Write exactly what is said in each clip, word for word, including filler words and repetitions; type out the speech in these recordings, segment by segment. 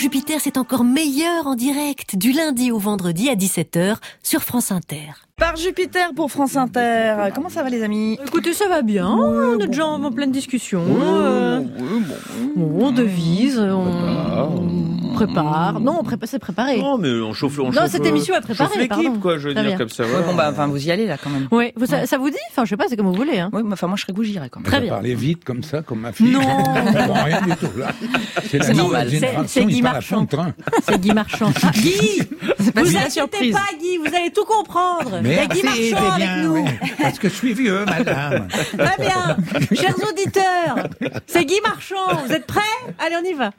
Jupiter, c'est encore meilleur en direct, du lundi au vendredi à dix-sept heures sur France Inter. Par Jupiter pour France Inter. Comment ça va les amis ? Écoutez, ça va bien, on est déjà en pleine discussion. Euh... On devise, on prépare. Non, on prépare, c'est préparé. Non, mais on chauffe, on non, chauffe. cette émission est préparée, chauffe l'équipe, pardon. quoi, je veux Très dire, bien. comme ça. Ouais, Voilà. bon bah enfin vous y allez là quand même. Oui, vous, ça, ça vous dit ? Enfin, je sais pas, c'est comme vous voulez. Hein. Oui, enfin moi je serais que j'irais quand même. Très bien. Parler vite comme ça, comme ma fille. Non. Non, rien du tout là. C'est la C'est nouvelle normal. génération, C'est- c'est Guy il parle à Marchand. fond de train. C'est Guy Marchand. Guy, pas vous une inquiétez surprise. pas, Guy, vous allez tout comprendre. Il y a Guy Merci, Marchand c'est avec bien, nous. oui. Parce que je suis vieux, madame. Très bien. Chers auditeurs, c'est Guy Marchand. Vous êtes prêts ? Allez, on y va.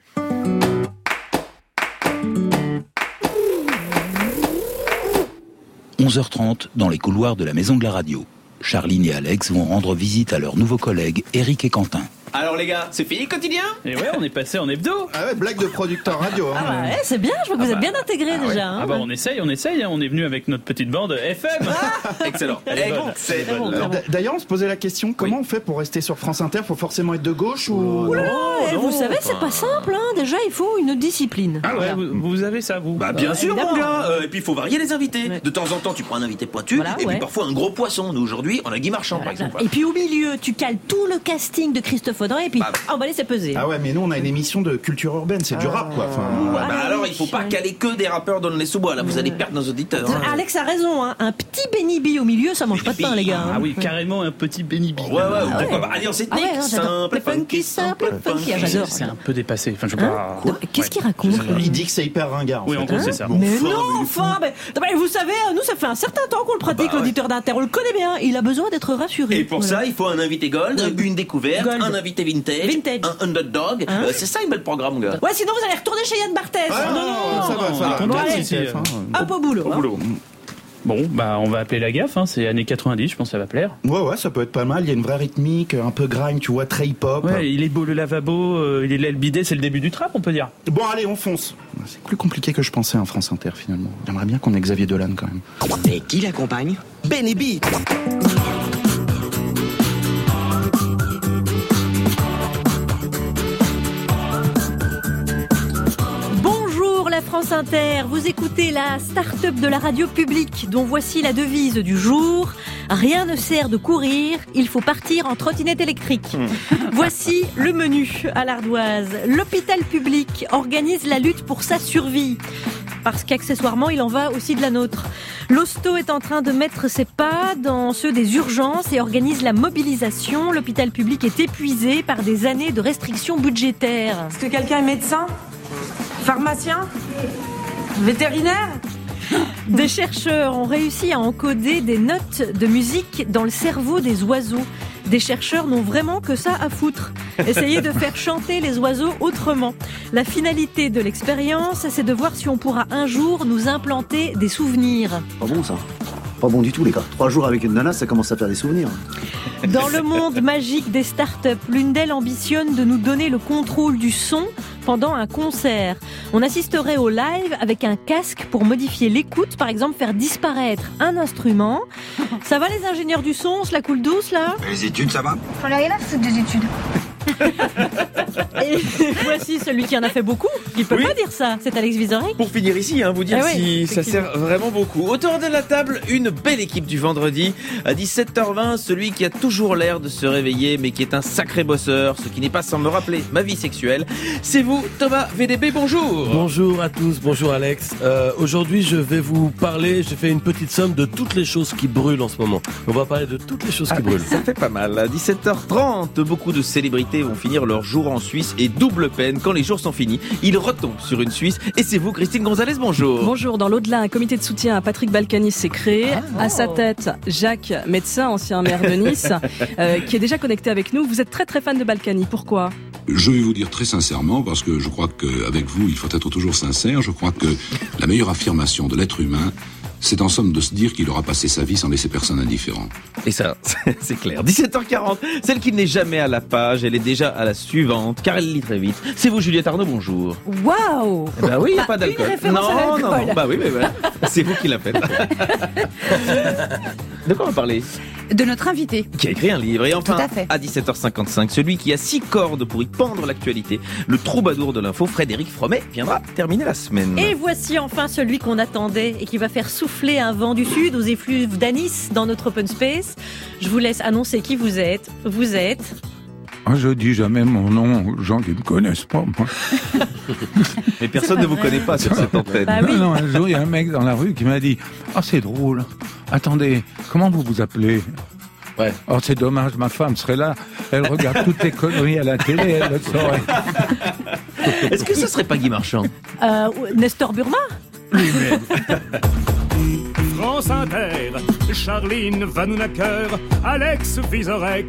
onze heures trente, dans les couloirs de la Maison de la Radio. Charline et Alex vont rendre visite à leurs nouveaux collègues Eric et Quentin. Alors les gars, c'est fini le quotidien ? Et ouais, on est passé en hebdo. Ah ouais, blague de producteur radio. Hein. Ah bah ouais, c'est bien, je vois que vous êtes bien intégrés Ah déjà. Hein. Ah bah on essaye, on essaye, hein. On est venu avec notre petite bande F M. Excellent. Elle est bonne. C'est Très bon, bonne. très bon. D- D'ailleurs, on se posait la question, comment on fait pour rester sur France Inter ? Faut forcément être de gauche ou... Eh, non, vous savez, enfin. c'est pas simple. Hein. Déjà, il faut une discipline. Ah ouais, Voilà. vous, vous avez ça, vous Bah bien sûr évidemment. mon gars, Euh, et puis il faut varier les invités. Ouais. De temps en temps tu prends un invité pointu, Voilà, et ouais. puis parfois un gros poisson. Nous aujourd'hui on a Guy Marchand par exemple. Et puis au milieu, tu cales tout le casting de Christophe Audrey et puis Bah, ah, on va laisser peser. Ah ouais, mais nous on a une émission de culture urbaine, c'est du rap quoi. Enfin, Ouais. Bah Ah, alors oui, il faut pas ouais. caler que des rappeurs dans les sous-bois, là vous allez perdre nos auditeurs. hein. Alex a raison, hein. Un petit Benny B au milieu, ça mange pas de pain, les gars. hein. Ah oui, carrément un petit Benny B. Ouais ouais, ou pourquoi pas alliance Ah ethnique, ouais, non, j'adore. simple, funky, simple, funky, ah, j'adore. C'est un peu dépassé. Enfin, je veux pas. Non, Qu'est-ce qu'il raconte il dit que c'est hyper ringard. En Oui, fait. en gros, c'est ça. Bon, Mais enfin, non, mais- enfin, mais, non, mais vous savez, nous, ça fait un certain temps qu'on le pratique, Bah ouais. l'auditeur d'Inter. On le connaît bien. Il a besoin d'être rassuré. Et pour Voilà. ça, il faut un invité gold, une découverte, Gold. un invité vintage, Vintage. un underdog. Hein Euh, c'est ça, un bel programme, gars. Ouais, sinon vous allez retourner chez Yann Barthès. Ah non, ça va, ça va. Bon, Merci, allez. Steph, hein. Hop au boulot. hein. Boulot. Bon, bah, on va appeler la gaffe, hein. C'est années quatre-vingt-dix, je pense que ça va plaire. Ouais, ouais, ça peut être pas mal. Il y a une vraie rythmique, un peu grime, tu vois, très hip-hop. Ouais, il est beau le lavabo, euh, il est là le bidet, c'est le début du trap, on peut dire. Bon, allez, on fonce. C'est plus compliqué que je pensais en France Inter, finalement. J'aimerais bien qu'on ait Xavier Dolan, quand même. Et qui l'accompagne ? Benny B. Bonjour la France Inter, vous écoutez la start-up de la radio publique dont voici la devise du jour. Rien ne sert de courir, il faut partir en trottinette électrique. Voici le menu à l'Ardoise. L'hôpital public organise la lutte pour sa survie. Parce qu'accessoirement, il en va aussi de la nôtre. L'hosto est en train de mettre ses pas dans ceux des urgences et organise la mobilisation. L'hôpital public est épuisé par des années de restrictions budgétaires. Est-ce que quelqu'un est médecin ? Pharmacien ? Vétérinaire ? Des chercheurs ont réussi à encoder des notes de musique dans le cerveau des oiseaux. Des chercheurs n'ont vraiment que ça à foutre. Essayez de faire chanter les oiseaux autrement. La finalité de l'expérience, c'est de voir si on pourra un jour nous implanter des souvenirs. Pas bon ça. Pas bon du tout les gars. Trois jours avec une nana, ça commence à faire des souvenirs. Dans le monde magique des startups, l'une d'elles ambitionne de nous donner le contrôle du son pendant un concert. On assisterait au live avec un casque pour modifier l'écoute, par exemple faire disparaître un instrument. Ça va les ingénieurs du son, on se la coule douce là ? Les études, ça va ? J'en ai rien à foutre des études. Et voici celui qui en a fait beaucoup. Il peut Oui. pas dire ça, c'est Alex Vizorek. Pour finir ici, hein, vous dire Ah ouais, si ça effectivement. sert vraiment beaucoup. Autour de la table, une belle équipe du vendredi. À dix-sept heures vingt, celui qui a toujours l'air de se réveiller, mais qui est un sacré bosseur, ce qui n'est pas sans me rappeler ma vie sexuelle. C'est vous, Thomas V D B, bonjour. Bonjour à tous, bonjour Alex. Euh, aujourd'hui, je vais vous parler, j'ai fait une petite somme de toutes les choses qui brûlent en ce moment. On va parler de toutes les choses qui brûlent. Ça fait pas mal. À dix-sept heures trente, beaucoup de célébrités vont finir leur jour en Suisse et double peine, quand les jours sont finis, ils retombent sur une Suisse. Et c'est vous, Christine Gonzalez, bonjour. Bonjour, dans l'au-delà, un comité de soutien à Patrick Balkany s'est créé. À sa tête, Jacques, médecin, ancien maire de Nice, euh, qui est déjà connecté avec nous. Vous êtes très très fan de Balkany, pourquoi ? Je vais vous dire très sincèrement, parce que je crois qu'avec vous, il faut être toujours sincère, je crois que la meilleure affirmation de l'être humain, c'est en somme de se dire qu'il aura passé sa vie sans laisser personne indifférent. Et ça, c'est clair. dix-sept heures quarante, celle qui n'est jamais à la page, elle est déjà à la suivante, car elle lit très vite. C'est vous, Juliette Arnaud, bonjour. Waouh! Bah oui, il n'y a pas Une d'alcool. référence Non, à l'alcool. non, non, bah oui, mais voilà. C'est vous qui l'a fait. De quoi on va parler ? De notre invité. Qui a écrit un livre. Et enfin, Tout à fait. à dix-sept heures cinquante-cinq, celui qui a six cordes pour y pendre l'actualité, le troubadour de l'info, Frédéric Fromet, viendra terminer la semaine. Et voici enfin celui qu'on attendait et qui va faire souffler un vent du sud aux effluves d'Anis dans notre open space. Je vous laisse annoncer qui vous êtes. Vous êtes... Ah, je dis jamais mon nom aux gens qui me connaissent pas, moi. Mais personne ne vous connaît pas sur cette antenne. Bah oui. Non, non, un jour, il y a un mec dans la rue qui m'a dit « Ah, c'est drôle. Attendez, comment vous vous appelez ?» Ouais. Oh, c'est dommage, ma femme serait là. Elle regarde toutes les conneries à la télé, elle le saurait. Est-ce que ce serait pas Guy Marchand? Euh, Nestor Burma? Lui-même. France Inter, Charline Vanhoenacker, Alex Vizorek,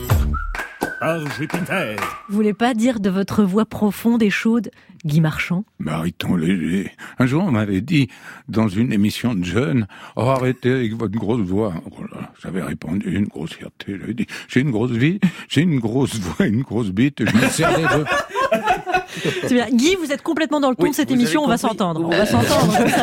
par Jupiter. Vous voulez pas dire de votre voix profonde et chaude, Guy Marchand? Mariton Léger. Un jour, on m'avait dit, dans une émission de jeunes, « Oh, arrêtez avec votre grosse voix. » Oh là, j'avais répondu, une grossièreté. J'avais dit, « J'ai une grosse vie, j'ai une grosse voix, une grosse bite, et je me sers des deux. » C'est bien. Guy, vous êtes complètement dans le ton Oui, de cette vous émission, on avez va compris. s'entendre. On va s'entendre. vous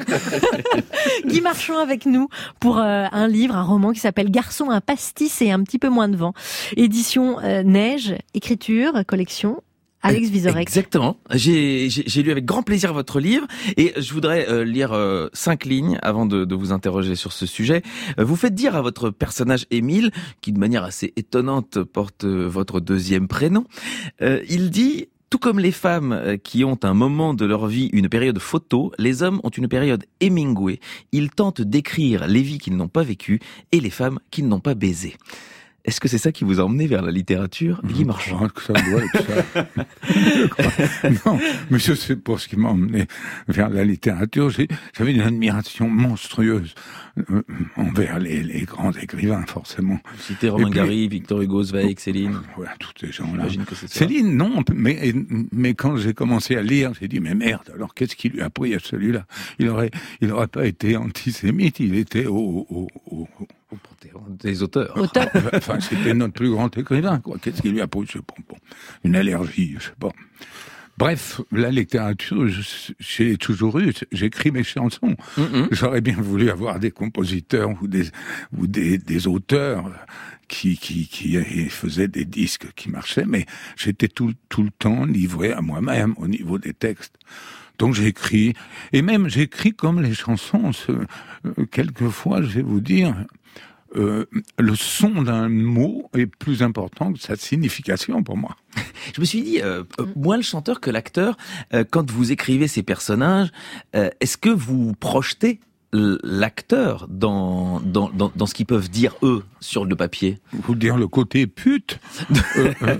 savez. Guy Marchand avec nous pour euh, un livre, un roman qui s'appelle Garçon, un pastis et un petit peu moins de vent. Édition euh, Neige, écriture, collection. Alex Vizorek. Exactement. J'ai, j'ai, j'ai lu avec grand plaisir votre livre et je voudrais euh, lire euh, cinq lignes avant de, de vous interroger sur ce sujet. Euh, vous faites dire à votre personnage Émile, qui de manière assez étonnante porte euh, votre deuxième prénom, euh, il dit... Tout comme les femmes qui ont un moment de leur vie une période photo, les hommes ont une période Hemingway. Ils tentent d'écrire les vies qu'ils n'ont pas vécues et les femmes qu'ils n'ont pas baisées. Est-ce que c'est ça qui vous a emmené vers la littérature, Guy Marchand? Je crois que ça doit être ça. Je crois. Non, mais je sais pas ce qui m'a emmené vers la littérature. J'ai, j'avais une admiration monstrueuse euh, envers les, les grands écrivains, forcément. Vous citez Romain puis, Gary, Victor Hugo, Zweig, Céline. Voilà, tous ces gens-là. J'imagine que c'est ça. Céline, non, mais, mais quand j'ai commencé à lire, j'ai dit, mais merde, alors qu'est-ce qui lui a pris à celui-là? Il aurait, il aurait pas été antisémite, il était au, au, au, au au panthéon des auteurs. Au top. Enfin, c'était notre plus grand écrivain, quoi. Qu'est-ce qui lui a pris? Je sais pas, bon, une allergie, je sais pas. Bref, la littérature, je- j'ai toujours eu, j'écris mes chansons. Mm-hmm. J'aurais bien voulu avoir des compositeurs ou des, ou des, des auteurs qui, qui, qui faisaient des disques qui marchaient, mais j'étais tout, tout le temps livré à moi-même au niveau des textes. Donc j'écris, et même j'écris comme les chansons. Ce, euh, quelquefois, je vais vous dire, euh, le son d'un mot est plus important que sa signification pour moi. Je me suis dit, euh, euh, moins le chanteur que l'acteur, euh, quand vous écrivez ces personnages, euh, est-ce que vous projetez l- l'acteur dans, dans, dans, dans ce qu'ils peuvent dire eux sur le papier? Vous dire le côté pute. euh, euh,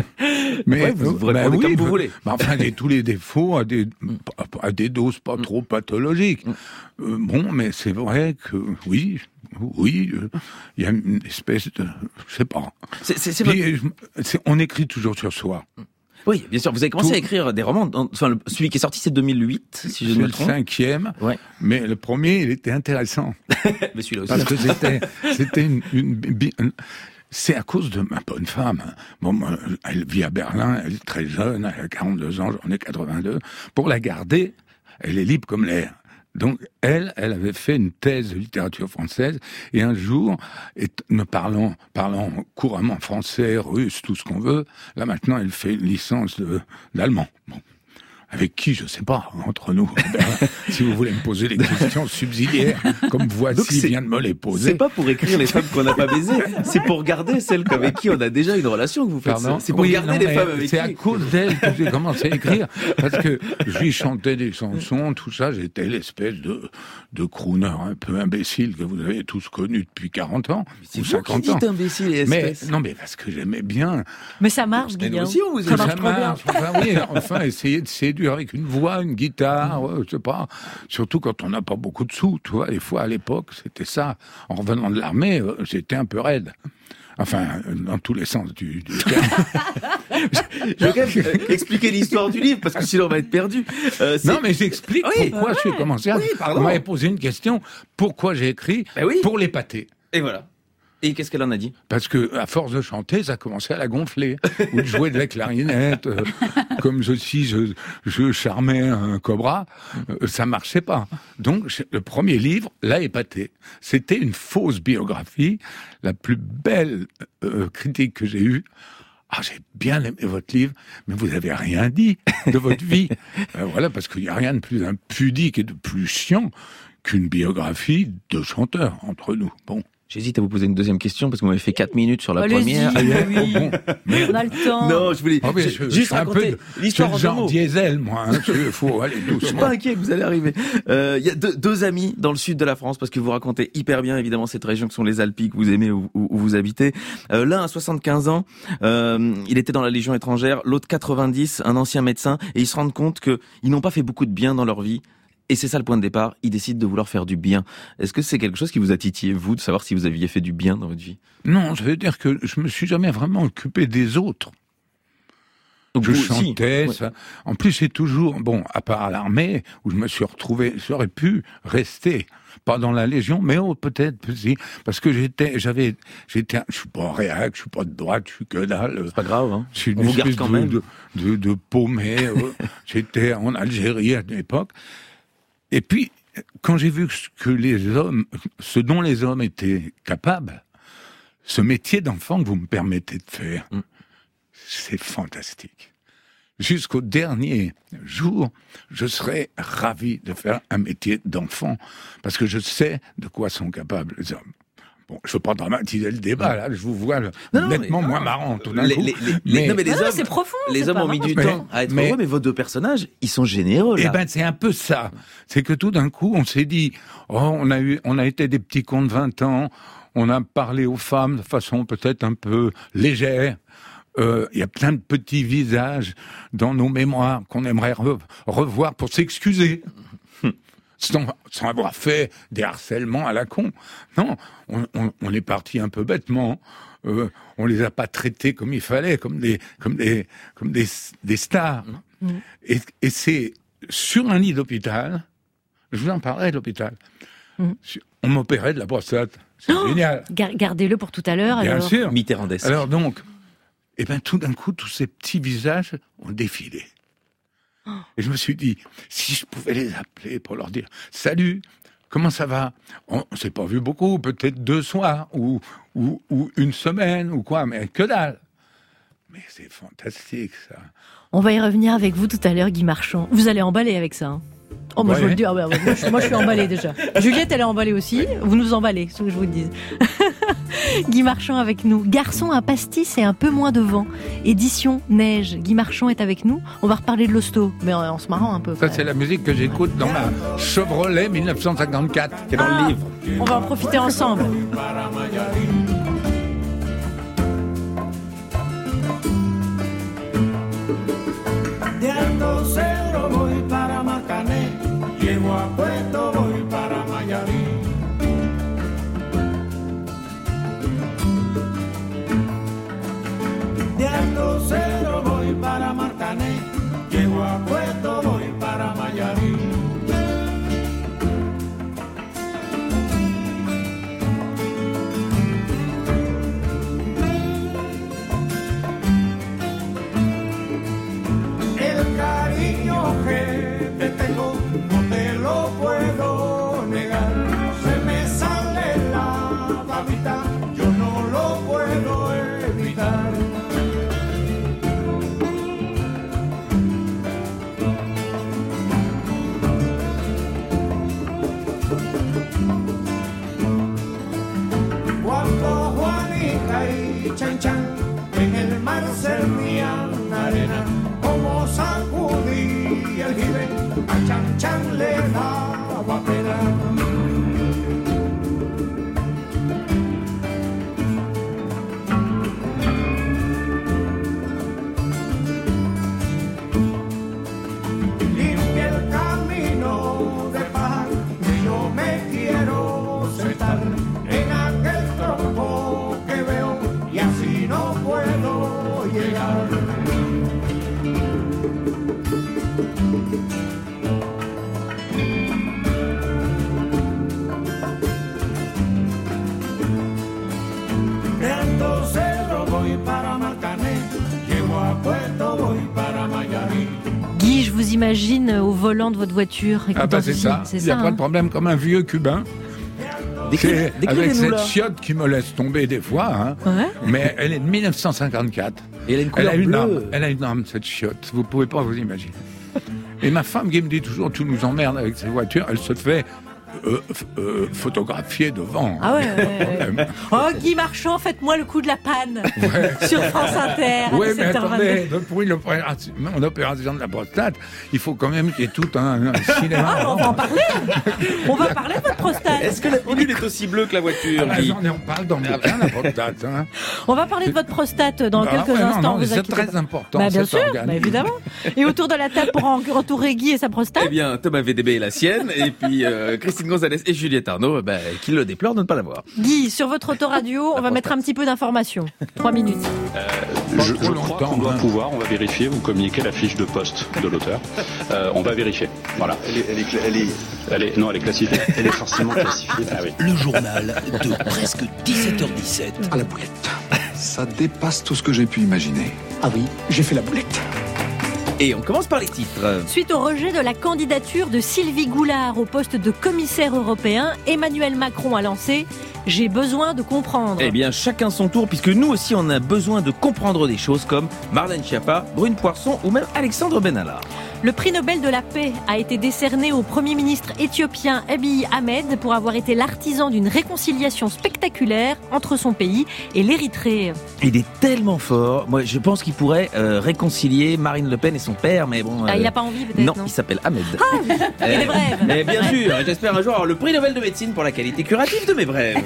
mais Ouais, vous- vous bah répondez comme vous bah, voulez. bah, enfin, j'ai tous les défauts à des, à des doses pas trop pathologiques. Euh, bon, mais c'est vrai que oui, oui, euh, il y a une espèce de, je sais pas. C'est, c'est, c'est Puis, votre- je- c'est- on écrit toujours sur soi. Oui, bien sûr. Vous avez commencé Tout- à écrire des romans. dans- Enfin, le- celui qui est sorti, c'est deux mille huit, si je ne C'est me le trompe. cinquième, Ouais. mais le premier, il était intéressant. Mais celui-là aussi. Parce que c'était, c'était une, une, bi- une- c'est à cause de ma bonne femme. Bon, moi, elle vit à Berlin, elle est très jeune, elle a quarante-deux ans, j'en ai quatre-vingt-deux. Pour la garder, elle est libre comme l'air. Donc, elle, elle avait fait une thèse de littérature française, et un jour, et, ne parlant, parlant couramment français, russe, tout ce qu'on veut, là maintenant, elle fait une licence de, d'allemand. Bon. Avec qui, je sais pas, entre nous. Si vous voulez me poser des questions subsidiaires, comme voici Donc c'est- vient de me les poser. C'est pas pour écrire les femmes qu'on n'a pas baisées, c'est pour garder celles avec qui on a déjà une relation que vous faites Pardon ça. C'est pour Oui, garder non, les mais femmes avec c'est qui. à cause d'elle que j'ai commencé à écrire. Parce que je lui chantais des chansons, tout ça. J'étais l'espèce de, de crooner un peu imbécile que vous avez tous connu depuis quarante ans. C'est ou vous cinquante qui ans. dites imbécile et Mais, espèce. non, mais parce que j'aimais bien. Mais ça marche, Mais nous Guillaume. aussi, on vous Ça aime. marche Ça trop bien. marche. Enfin, oui, enfin, essayer de séduire avec une voix, une guitare, ouais, je sais pas. Surtout quand on n'a pas beaucoup de sous, tu vois. Des fois, à l'époque, c'était ça. En revenant de l'armée, euh, j'étais un peu raide. Enfin, euh, dans tous les sens du, du terme. Je vais quand même euh, expliquer l'histoire du livre parce que sinon on va être perdu. Euh, c'est- Non, mais j'explique Oui, pourquoi j'ai commencé à... Oui, pardon. On m'avait posé une question, pourquoi j'ai écrit Ben oui. pour l'épater. Et voilà. Et qu'est-ce qu'elle en a dit? Parce que à force de chanter, ça commençait à la gonfler. Ou de jouer de la clarinette, euh, comme je, si je, je charmais un cobra, euh, ça marchait pas. Donc le premier livre l'a épaté. C'était une fausse biographie, la plus belle euh, critique que j'ai eue. Ah, j'ai bien aimé votre livre, mais vous avez rien dit de votre vie. euh, voilà, parce qu'il n'y a rien de plus impudique et de plus chiant qu'une biographie de chanteur entre nous. Bon. J'hésite à vous poser une deuxième question parce que vous m'avez fait quatre minutes sur la Allez-y, première. oui. Oh, bon. On a le temps. Non, je voulais Oh, mais je- je- juste je suis un raconter peu de- l'histoire je en suis deux genre mots. diesel, moi. Hein, il faut aller Je suis doucement. pas inquiet, vous allez arriver. Euh, Il y a deux, deux amis dans le sud de la France parce que vous racontez hyper bien évidemment cette région que sont les Alpes que vous aimez où, où- où vous habitez. Euh, L'un a soixante-quinze ans, euh, il était dans la Légion étrangère. L'autre quatre-vingt-dix, un ancien médecin, et ils se rendent compte que ils n'ont pas fait beaucoup de bien dans leur vie. Et c'est ça le point de départ, ils décident de vouloir faire du bien. Est-ce que c'est quelque chose qui vous a titillé, vous, de savoir si vous aviez fait du bien dans votre vie? Non, je veux dire que je me suis jamais vraiment occupé des autres. Donc je vous aussi, chantais, ouais. ça. En plus, c'est toujours, bon, à part à l'armée, où je me suis retrouvé, j'aurais pu rester, pas dans la Légion, mais oh, peut-être, si, parce que j'étais, j'avais, j'étais, je suis pas réac, je suis pas de droite, je suis que dalle. C'est pas grave, hein. Je suis une On vous garde espèce quand de, même. de, de, de paumé. euh, J'étais en Algérie à l'époque. Et puis, quand j'ai vu ce que les hommes, ce dont les hommes étaient capables, ce métier d'enfant que vous me permettez de faire, Mm. c'est fantastique. Jusqu'au dernier jour, je serais ravi de faire un métier d'enfant, parce que je sais de quoi sont capables les hommes. Bon, je veux pas dramatiser le débat, là, je vous vois le- Non, non, nettement mais- moins marrant tout d'un Les, coup. les, les, les- non, mais les Ah non, hommes, c'est profond, les c'est hommes pas ont mis du marrant. temps à être Mais- heureux, mais vos deux personnages, ils sont généreux, là. Eh ben, c'est un peu ça. C'est que tout d'un coup, on s'est dit, oh, on a eu, on a été des petits cons de vingt ans, on a parlé aux femmes de façon peut-être un peu légère. Euh, Il y a plein de petits visages dans nos mémoires qu'on aimerait re- revoir pour s'excuser. Sans, sans avoir fait des harcèlements à la con. Non, on, on, on est parti un peu bêtement. Euh, on les a pas traités comme il fallait, comme des, comme des, comme des, des stars. Mmh. Et, et c'est sur un lit d'hôpital. Je vous en parlerai de l'hôpital. Mmh. On m'opérait de la prostate. C'est Oh génial. Gar- Gardez-le pour tout à l'heure. Bien alors. sûr. Mitterrandesque. Alors donc, et ben tout d'un coup, tous ces petits visages ont défilé. Et je me suis dit, si je pouvais les appeler pour leur dire « Salut, comment ça va ?» On ne s'est pas vu beaucoup, peut-être deux soirs, ou, ou, ou une semaine, ou quoi, mais que dalle. Mais c'est fantastique, ça. On va y revenir avec vous tout à l'heure, Guy Marchand. Vous allez emballer avec ça. Hein. Oh, moi, Ouais. je veux le dire. Ah ouais, ouais, moi, je, moi, je suis emballée déjà. Juliette, elle est emballée aussi. Vous nous emballez, c'est ce que je vous dis. Guy Marchand avec nous. Garçon, un pastis et un peu moins de vent. Édition Neige. Guy Marchand est avec nous. On va reparler de l'hosto, mais en, en se marrant un peu. Ça, c'est la musique que j'écoute dans ma Chevrolet mille neuf cent cinquante-quatre, qui est dans Ah, le livre. On va en profiter ensemble. De Alto Cedro voy para Marcané, llego a Puerto, voy para Mayarí. De Alto Cedro voy para Marcané, llego a Puerto, voy para Mayarí. El cariño que te tengo no te lo puedo negar. Se me sale la babita, yo no lo puedo evitar. Cuando Juanita y Chan Chan en el mar servían arena, como sacudía el jibe, a Chan Chan le daba pena. Limpia el camino de paz, y yo me quiero sentar en aquel tronco que veo, y así no puedo llegar. vous imagine au volant de votre voiture. Ah bah c'est ça, c'est il n'y a ça, pas hein. de problème, comme un vieux cubain. C'est avec cette chiotte qui me laisse tomber des fois, hein. Ouais. Mais elle est de mille neuf cent cinquante-quatre. Et elle a une Elle couleur a une bleue. âme, elle a une âme, cette chiotte, vous pouvez pas vous imaginer. Et ma femme qui me dit toujours, tu nous emmerdes avec ces voitures, elle se fait euh, f- euh, photographier devant. Ah ouais, Il y a ouais, pas de ouais. problème. Oh, Guy Marchand, faites-moi le coup de la panne sur France Inter. à Oui, mais dix-sept heures vingt-deux. attendez, pour une opération, une opération de la prostate, il faut quand même qu'il y ait tout un, un cinéma. Ah, on va en parler. On va parler de votre prostate. Est-ce que la pilule est aussi bleue que la voiture, Ah, Guy? j'en ai- on parle dans le bouquin, la prostate. Hein. On va parler de votre prostate dans Bah quelques ouais, non, instants. non, mais vous c'est inquiétez très pas. important, Bah, bien cet sûr, organe. bah, évidemment. Et autour de la table pour en- entourer Guy et sa prostate. Eh bien, Thomas V D B est la sienne, et puis euh, Christine Gonzalez et Juliette Arnaud, bah, qui le déplorent de ne pas l'avoir. Guy, sur votre autoradio, on va mettre un petit peu d'informations. Trois minutes. Je, je crois qu'on doit pouvoir, on va vérifier, vous communiquez la fiche de poste de l'auteur. Euh, on va vérifier. Voilà. Elle est, elle est, elle est, elle est- non, elle est classifiée. Elle est forcément classifiée. Ah oui. Le journal de presque dix-sept heures dix-sept. À la boulette. Ça dépasse tout ce que j'ai pu imaginer. Ah oui, j'ai fait la boulette. Et on commence par les titres. Suite au rejet de la candidature de Sylvie Goulard au poste de commissaire européen, Emmanuel Macron a lancé « J'ai besoin de comprendre ». Eh bien, chacun son tour, puisque nous aussi, on a besoin de comprendre des choses comme Marlène Schiappa, Brune Poisson ou même Alexandre Benalla. Le prix Nobel de la paix a été décerné au Premier ministre éthiopien Abiy Ahmed pour avoir été l'artisan d'une réconciliation spectaculaire entre son pays et l'Érythrée. Il est tellement fort. Moi, je pense qu'il pourrait euh, réconcilier Marine Le Pen et son père, mais bon... Ah, euh, il n'a pas envie peut-être, Non, non il s'appelle Ahmed. Ah, il y a des brèves. Mais bien sûr, j'espère un jour avoir le prix Nobel de médecine pour la qualité curative de mes brèves.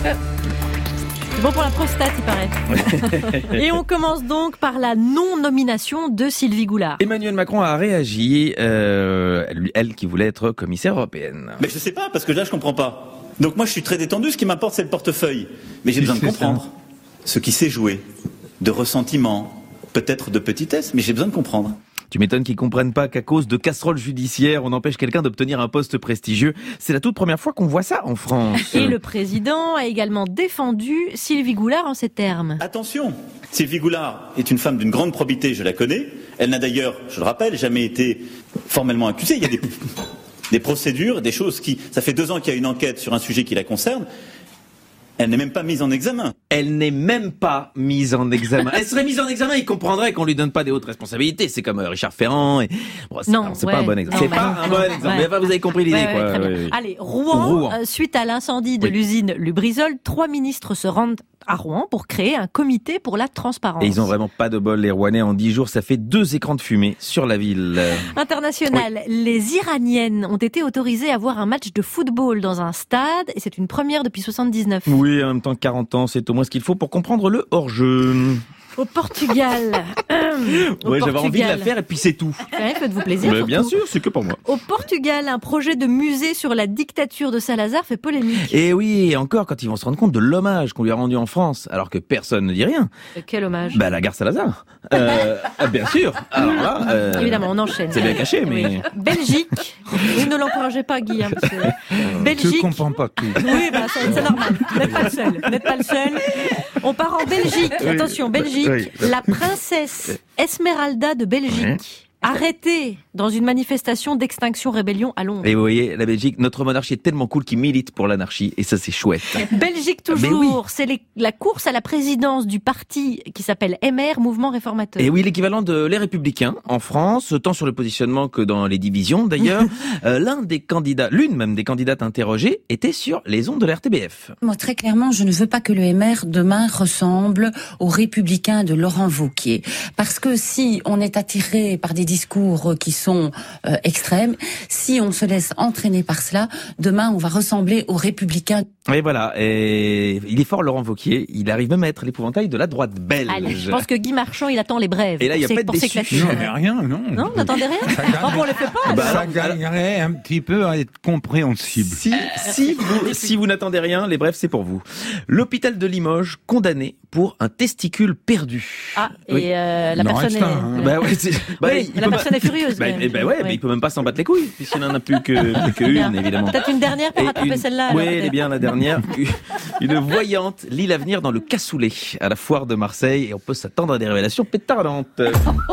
C'est bon pour la prostate, il paraît. Et on commence donc par la non-nomination de Sylvie Goulard. Emmanuel Macron a réagi, euh, lui- elle qui voulait être commissaire européenne. Mais je sais pas, parce que là, je comprends pas. Donc moi, je suis très détendu, ce qui m'importe, c'est le portefeuille. Mais j'ai Si, besoin de c'est comprendre ce qui s'est joué, de ressentiment, peut-être de petitesse, mais j'ai besoin de comprendre. Tu m'étonnes qu'ils comprennent pas qu'à cause de casseroles judiciaires, on empêche quelqu'un d'obtenir un poste prestigieux. C'est la toute première fois qu'on voit ça en France. Et le président a également défendu Sylvie Goulard en ces termes. Attention, Sylvie Goulard est une femme d'une grande probité, je la connais. Elle n'a d'ailleurs, je le rappelle, jamais été formellement accusée. Il y a des, des procédures, des choses qui... Ça fait deux ans qu'il y a une enquête sur un sujet qui la concerne. Elle n'est même pas mise en examen. Elle n'est même pas mise en examen. Elle serait mise en examen, il comprendrait qu'on lui donne pas des hautes responsabilités. C'est comme euh, Richard Ferrand. Et... Bon, c'est Non, non, c'est ouais, pas un bon exemple. non, C'est bah pas non, un non, bon exemple. ouais. Mais enfin, vous avez compris l'idée, Ouais, ouais, quoi. très bien. Ouais, ouais. Allez, Rouen, Rouen. euh, suite à l'incendie de Oui. l'usine Lubrizol, trois ministres se rendent à Rouen pour créer un comité pour la transparence. Et ils ont vraiment pas de bol, les Rouennais. En dix jours, ça fait deux écrans de fumée sur la ville. International, les Iraniennes ont été autorisées à voir un match de football dans un stade et c'est une première depuis soixante-dix-neuf. Oui, en même temps, quarante ans, c'est au moins ce qu'il faut pour comprendre le hors-jeu. Au Portugal. Au Ouais, j'avais Portugal. envie de la faire et puis c'est tout. Ouais, faites-vous plaisir. Mais bien surtout. sûr, c'est que pour moi. Au Portugal, un projet de musée sur la dictature de Salazar fait polémique. Et oui, et encore quand ils vont se rendre compte de l'hommage qu'on lui a rendu en France, alors que personne ne dit rien. Quel hommage. Bah la gare Salazar. Euh, ah, bien sûr. Alors là, euh, Évidemment, on enchaîne. C'est bien caché, mais. Oui. Belgique. Vous ne l'encouragez pas, Guy. Hein, parce que... Je Belgique. comprends pas tout. Oui, bah, c'est c'est normal. Vous n'êtes pas le seul. Vous n'êtes pas le seul. On part en Belgique. Oui. Attention, Belgique. Oui. La princesse Esmeralda de Belgique. Arrêtée dans une manifestation d'extinction rébellion à Londres. Et vous voyez, la Belgique, notre monarchie est tellement cool qu'il milite pour l'anarchie, et ça c'est chouette. Belgique Mais oui. toujours, c'est les- la course à la présidence du parti qui s'appelle M R, Mouvement Réformateur. Et oui, l'équivalent de Les Républicains en France, tant sur le positionnement que dans les divisions d'ailleurs. euh, l'un des candidats, l'une même des candidates interrogées, était sur les ondes de la R T B F. Moi, très clairement, je ne veux pas que le M R demain ressemble aux Républicains de Laurent Wauquiez. Parce que si on est attiré par des discours qui sont euh, extrêmes, si on se laisse entraîner par cela, demain on va ressembler aux Républicains. Et voilà, et il est fort Laurent Wauquiez, il arrive même à être l'épouvantail de la droite belge. Allez, je pense que Guy Marchand, il attend les brèves. Et là, il y a pour pas s'é- de pour déçu. s'éclater. Non, mais rien, non. Non, vous n'attendez rien Oh, bon, on les fait pas. Bah, ça alors, gagnerait un petit peu à être compréhensible. Si, si vous, si vous n'attendez rien, les brefs, c'est pour vous. L'hôpital de Limoges, condamné pour un testicule perdu. Ah, et Oui. euh, la Non, personne Einstein, est... hein. Bah ouais, c'est- bah, Oui, il la peut personne pas- est furieuse. Bah, quand même. eh ben ouais, Oui. mais il peut même pas s'en battre les couilles, puisqu'il n'en a plus que, plus que Bien. une, évidemment. Peut-être une dernière pour Et rattraper une- celle-là. Oui, alors, elle est peut-être. bien la dernière. Une voyante lit l'avenir dans le cassoulet à la foire de Marseille et on peut s'attendre à des révélations pétardantes.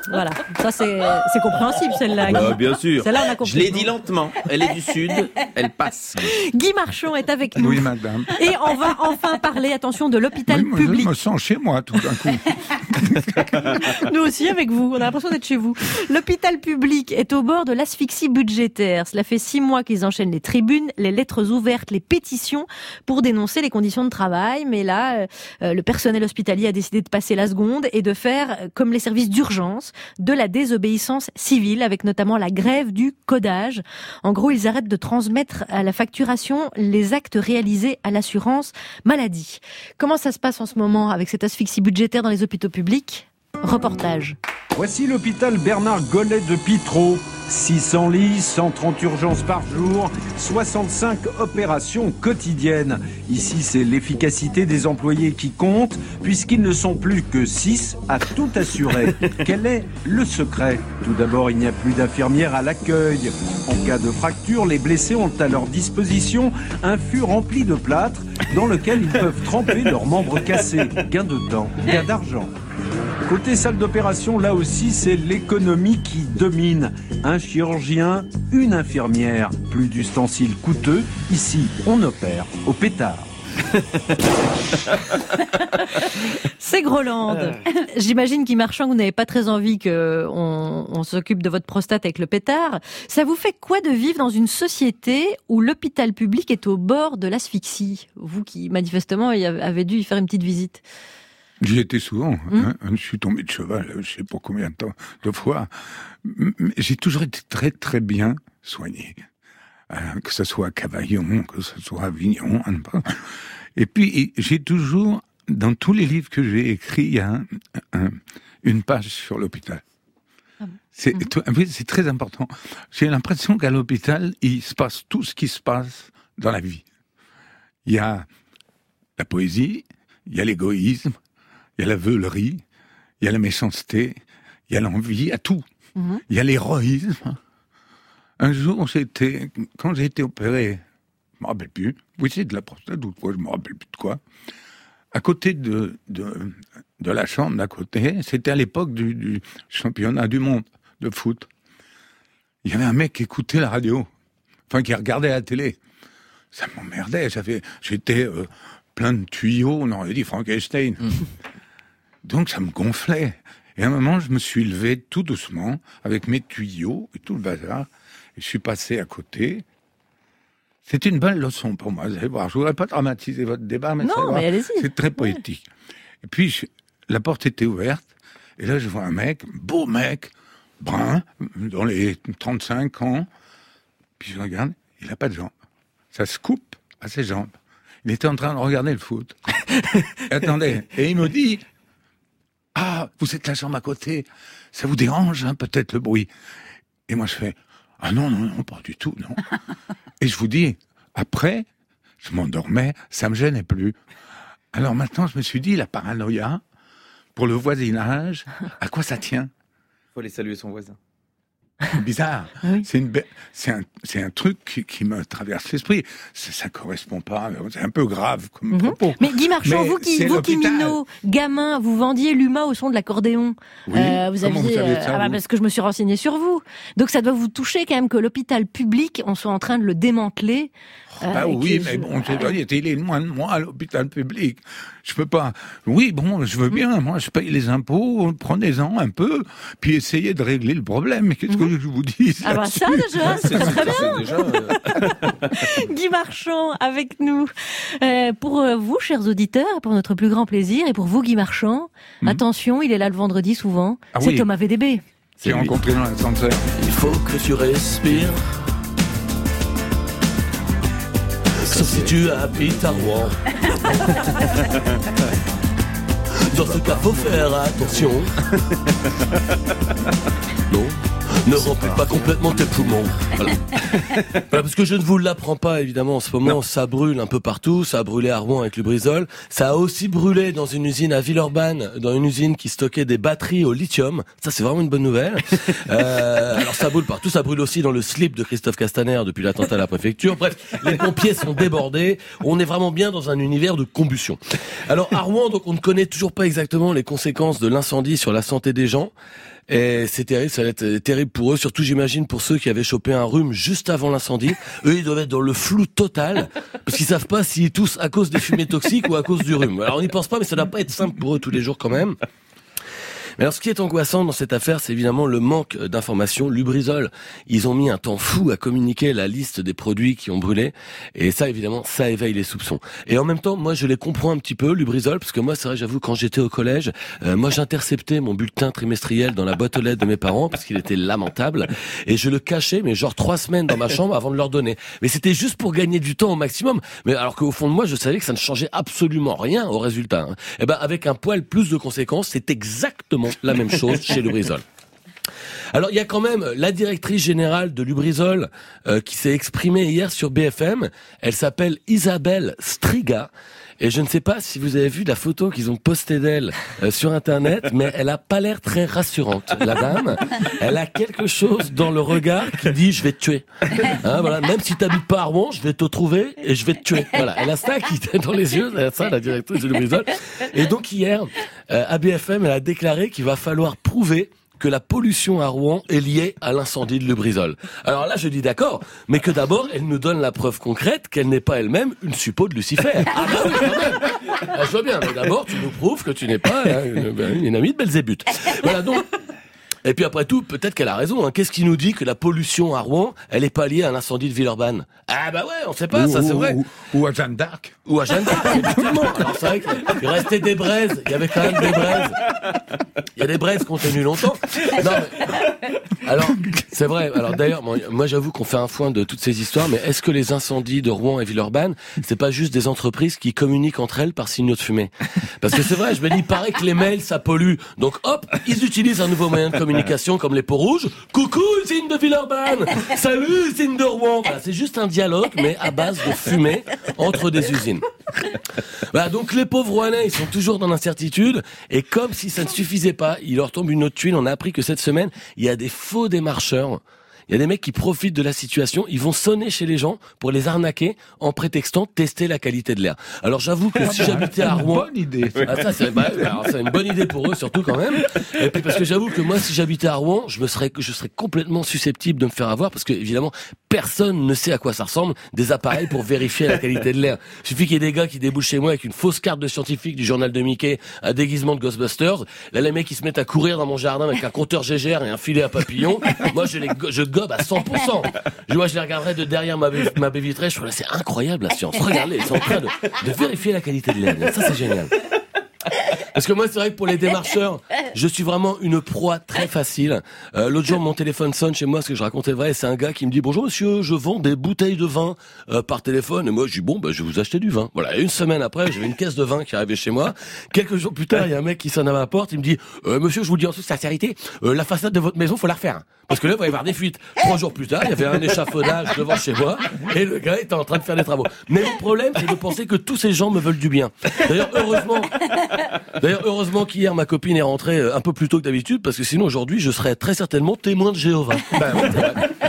Voilà, ça c'est, c'est compréhensible celle-là. Bah, Guy. bien sûr. Celle-là on a compris. Je l'ai dit lentement. Elle est du sud, elle passe. Guy Marchand est avec nous. Oui, madame. Et on va enfin parler, attention, de l'hôpital Oui, moi, public. je me sens chez moi tout d'un coup. Nous aussi avec vous, on a l'impression d'être chez vous. L'hôpital public est au bord de l'asphyxie budgétaire. Cela fait six mois qu'ils enchaînent les tribunes, les lettres ouvertes, les pétitions pour dénoncer les conditions de travail. Mais là, euh, le personnel hospitalier a décidé de passer la seconde et de faire, comme les services d'urgence, de la désobéissance civile, avec notamment la grève du codage. En gros, ils arrêtent de transmettre à la facturation les actes réalisés à l'assurance maladie. Comment ça se passe en ce moment avec cette asphyxie budgétaire dans les hôpitaux publics ? Reportage. Voici l'hôpital Bernard Gollet de Pitreau. six cents lits, cent trente urgences par jour, soixante-cinq opérations quotidiennes. Ici, c'est l'efficacité des employés qui compte, puisqu'ils ne sont plus que six à tout assurer. Quel est le secret ? Tout d'abord, il n'y a plus d'infirmières à l'accueil. En cas de fracture, les blessés ont à leur disposition un fût rempli de plâtre dans lequel ils peuvent tremper leurs membres cassés. Gain de temps, gain d'argent. Côté salle d'opération, là aussi, c'est l'économie qui domine. Un chirurgien, une infirmière. Plus d'ustensiles coûteux. Ici, on opère au pétard. C'est Groland. J'imagine Guy Marchand, vous n'avez pas très envie qu'on on s'occupe de votre prostate avec le pétard. Ça vous fait quoi de vivre dans une société où l'hôpital public est au bord de l'asphyxie ? Vous qui, manifestement, avez dû y faire une petite visite. J'y étais souvent. Mmh. Hein. Je suis tombé de cheval, je sais pas combien de temps, de fois. Mais j'ai toujours été très très bien soigné. Euh, que ce soit à Cavaillon, que ce soit à Avignon. Et puis j'ai toujours, dans tous les livres que j'ai écrits, il y a un, un, une page sur l'hôpital. Ah bon. C'est, mmh. c'est très important. J'ai l'impression qu'à l'hôpital, il se passe tout ce qui se passe dans la vie. Il y a la poésie, il y a l'égoïsme, il y a la veulerie, il y a la méchanceté, il y a l'envie, il y a tout. Mmh. Il y a l'héroïsme. Un jour, j'étais, quand j'ai été opéré, je me rappelle plus, oui, c'est de la prostate ou de quoi, je me rappelle plus de quoi, à côté de, de, de la chambre d'à côté, c'était à l'époque du, du championnat du monde de foot. Il y avait un mec qui écoutait la radio, enfin qui regardait la télé. Ça m'emmerdait, j'avais, j'étais euh, plein de tuyaux, on aurait dit Frankenstein. Mmh. Donc ça me gonflait. Et à un moment, je me suis levé tout doucement, avec mes tuyaux et tout le bazar, et je suis passé à côté. C'était une bonne leçon pour moi, vous allez voir. Je voudrais pas dramatiser votre débat, mais, non, mais allez-y. C'est très poétique. Ouais. Et puis, je, la porte était ouverte, et là, je vois un mec, beau mec, brun, dans les trente-cinq ans, puis je regarde, il n'a pas de jambes. Ça se coupe à ses jambes. Il était en train de regarder le foot. Attendez, et il me dit... Ah, vous êtes la jambe à côté, ça vous dérange, hein, peut-être le bruit. Et moi je fais, ah non, non, non, pas du tout, non. Et je vous dis, après, je m'endormais, ça me gênait plus. Alors maintenant, je me suis dit, la paranoïa, pour le voisinage, à quoi ça tient ? Faut aller saluer son voisin. Bizarre. Oui. C'est, une be... c'est, un... c'est un truc qui, qui me traverse l'esprit. Ça, ça correspond pas. C'est un peu grave comme mm-hmm. propos. Mais Guy Marchand, Mais vous qui, vous qui minot, gamin, vous vendiez l'Uma au son de l'accordéon. Oui. Euh, vous Comment aviez, vous savez ça, euh, ah bah parce que je me suis renseigné sur vous. Donc ça doit vous toucher quand même que l'hôpital public, on soit en train de le démanteler. Euh, bah oui, mais je... bon, c'est vrai, il est loin de moi à l'hôpital public. Je peux pas. Oui, bon, je veux bien. Moi, je paye les impôts. Prenez-en un peu, puis essayez de régler le problème. Mais qu'est-ce mm-hmm. que je vous dis ? Ah bah ça déjà, c'est, c'est très bien. Déjà, euh... Guy Marchand avec nous. Euh, pour vous, chers auditeurs, pour notre plus grand plaisir, et pour vous, Guy Marchand, mm-hmm. attention, il est là le vendredi souvent. Ah, c'est oui. Thomas V D B. J'ai rencontré dans l'ascenseur. Il faut que tu respires. Sauf si tu habites à Rouen. Dans ce cas, faut faire attention. Non, ne remplis pas complètement tes poumons. Voilà. Voilà, parce que je ne vous l'apprends pas, évidemment, en ce moment, non. Ça brûle un peu partout. Ça a brûlé à Rouen avec Lubrizol. Ça a aussi brûlé dans une usine à Villeurbanne, dans une usine qui stockait des batteries au lithium. Ça, c'est vraiment une bonne nouvelle. Euh, alors, ça brûle partout. Ça brûle aussi dans le slip de Christophe Castaner depuis l'attentat à la préfecture. Bref, les pompiers sont débordés. On est vraiment bien dans un univers de combustion. Alors, à Rouen, donc, on ne connaît toujours pas exactement les conséquences de l'incendie sur la santé des gens. Et c'est terrible, ça va être terrible pour eux, surtout j'imagine pour ceux qui avaient chopé un rhume juste avant l'incendie. Eux, ils doivent être dans le flou total, parce qu'ils savent pas s'ils toussent à cause des fumées toxiques ou à cause du rhume. Alors on n'y pense pas, mais ça doit pas être simple pour eux tous les jours quand même. Mais alors, ce qui est angoissant dans cette affaire, c'est évidemment le manque d'informations. Lubrizol, ils ont mis un temps fou à communiquer la liste des produits qui ont brûlé. Et ça, évidemment, ça éveille les soupçons. Et en même temps, moi, je les comprends un petit peu, Lubrizol, parce que moi, c'est vrai, j'avoue, quand j'étais au collège, euh, moi, j'interceptais mon bulletin trimestriel dans la boîte aux lettres de mes parents, parce qu'il était lamentable. Et je le cachais, mais genre trois semaines dans ma chambre avant de leur donner. Mais c'était juste pour gagner du temps au maximum. Mais alors qu'au fond de moi, je savais que ça ne changeait absolument rien au résultat. Hein. Et ben, avec un poil plus de conséquences, c'est exactement la même chose chez Lubrizol. Alors il y a quand même la directrice générale de Lubrizol euh, qui s'est exprimée hier sur B F M. Elle s'appelle Isabelle Striga. Et je ne sais pas si vous avez vu la photo qu'ils ont postée d'elle euh, sur Internet, mais elle a pas l'air très rassurante, la dame. Elle a quelque chose dans le regard qui dit « je vais te tuer hein, ». Voilà, même si t'habites pas à Rouen, je vais te trouver et je vais te tuer. Voilà, elle a ça qui est dans les yeux, elle a ça, la directrice de Lubrizol. Et donc hier, euh, à B F M, elle a déclaré qu'il va falloir prouver que la pollution à Rouen est liée à l'incendie de Lubrizol. Alors là, je dis d'accord, mais que d'abord, elle nous donne la preuve concrète qu'elle n'est pas elle-même une suppôt de Lucifer. Ah bah oui, quand même. Ah, je vois bien, mais d'abord, tu nous prouves que tu n'es pas hein, une, une amie de Belzébuth. Voilà, donc... Et puis après tout, peut-être qu'elle a raison. Hein. Qu'est-ce qui nous dit que la pollution à Rouen, elle est pas liée à l'incendie de Villeurbanne? Ah bah ouais, on sait pas, ou, ça c'est vrai. Ou, ou à Jeanne d'Arc. Ou à Jeanne d'Arc, effectivement. Alors c'est vrai qu'il restait des braises, il y avait quand même des braises. Il y a des braises qui ont tenu longtemps. Non mais... Alors, c'est vrai. Alors d'ailleurs, moi j'avoue qu'on fait un foin de toutes ces histoires, mais est-ce que les incendies de Rouen et Villeurbanne, c'est pas juste des entreprises qui communiquent entre elles par signaux de fumée? Parce que c'est vrai, je me dis, il paraît que les mails, ça pollue. Donc hop, ils utilisent un nouveau moyen de communication. Comme les peaux rouges. Coucou usine de Villeurbanne. Salut usine de Rouen. Voilà, c'est juste un dialogue, mais à base de fumée entre des usines. Voilà, donc les pauvres Rouennais, ils sont toujours dans l'incertitude. Et comme si ça ne suffisait pas, il leur tombe une autre tuile. On a appris que cette semaine, il y a des faux démarcheurs. Il y a des mecs qui profitent de la situation, ils vont sonner chez les gens pour les arnaquer en prétextant tester la qualité de l'air. Alors j'avoue que si j'habitais à Rouen... Bonne idée. Ah, ça, c'est, bah, alors, c'est une bonne idée pour eux, surtout quand même. Et puis parce que j'avoue que moi, si j'habitais à Rouen, je me serais, je serais complètement susceptible de me faire avoir parce que évidemment, personne ne sait à quoi ça ressemble des appareils pour vérifier la qualité de l'air. Il suffit qu'il y ait des gars qui débouchent chez moi avec une fausse carte de scientifique du journal de Mickey, un déguisement de Ghostbusters. Là, les mecs, ils se mettent à courir dans mon jardin avec un compteur G G R et un filet à papillons. Moi, je les, je gobe à cent pour cent. Moi, je les regarderai de derrière ma baie, ma baie vitrée. Je trouve là, c'est incroyable la science. Regardez, ils sont en train de, de vérifier la qualité de l'air. Ça, c'est génial. Parce que moi, c'est vrai que pour les démarcheurs, je suis vraiment une proie très facile. Euh, l'autre jour, mon téléphone sonne chez moi, ce que je racontais vrai, c'est un gars qui me dit « Bonjour monsieur, je vends des bouteilles de vin euh, par téléphone. » Et moi, je dis « Bon, bah, je vais vous acheter du vin. » Voilà, et une semaine après, j'avais une caisse de vin qui arrivait chez moi. Quelques jours plus tard, il y a un mec qui sonne à ma porte, il me dit euh, « Monsieur, je vous le dis en toute sincérité, euh, la façade de votre maison, faut la refaire. » Parce que là, il va y avoir des fuites. Trois jours plus tard, il y avait un échafaudage devant chez moi, et le gars était en train de faire des travaux. Mais le problème, c'est de penser que tous ces gens me veulent du bien. D'ailleurs, heureusement, d'ailleurs, heureusement qu'hier, ma copine est rentrée un peu plus tôt que d'habitude, parce que sinon, aujourd'hui, je serais très certainement témoin de Jéhovah. Ben, ouais, c'est vrai.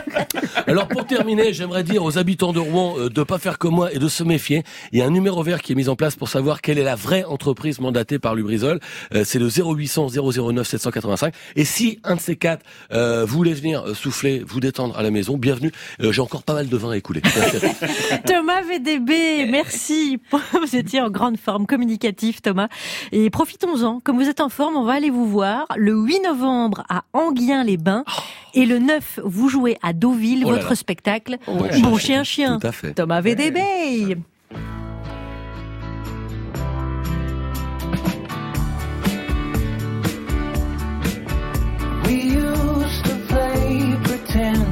Alors, pour terminer, j'aimerais dire aux habitants de Rouen euh, de pas faire comme moi et de se méfier. Il y a un numéro vert qui est mis en place pour savoir quelle est la vraie entreprise mandatée par Lubrizol. Euh, c'est le zéro huit cents zéro zéro neuf sept cent quatre-vingt-cinq. Et si un de ces quatre euh, voulait venir euh, souffler, vous détendre à la maison, bienvenue. Euh, j'ai encore pas mal de vin à écouler. Thomas V D B, merci. Vous étiez en grande forme communicative, Thomas. Et profitons-en. Comme vous êtes en forme, on va aller vous voir le huit novembre à Enghien-les-Bains. Oh. Et le neuf, vous jouez à Deauville, oh votre spectacle oh, ouais. Bon chien chien. Tout à fait. Thomas V D B. Ouais. We used to play pretend.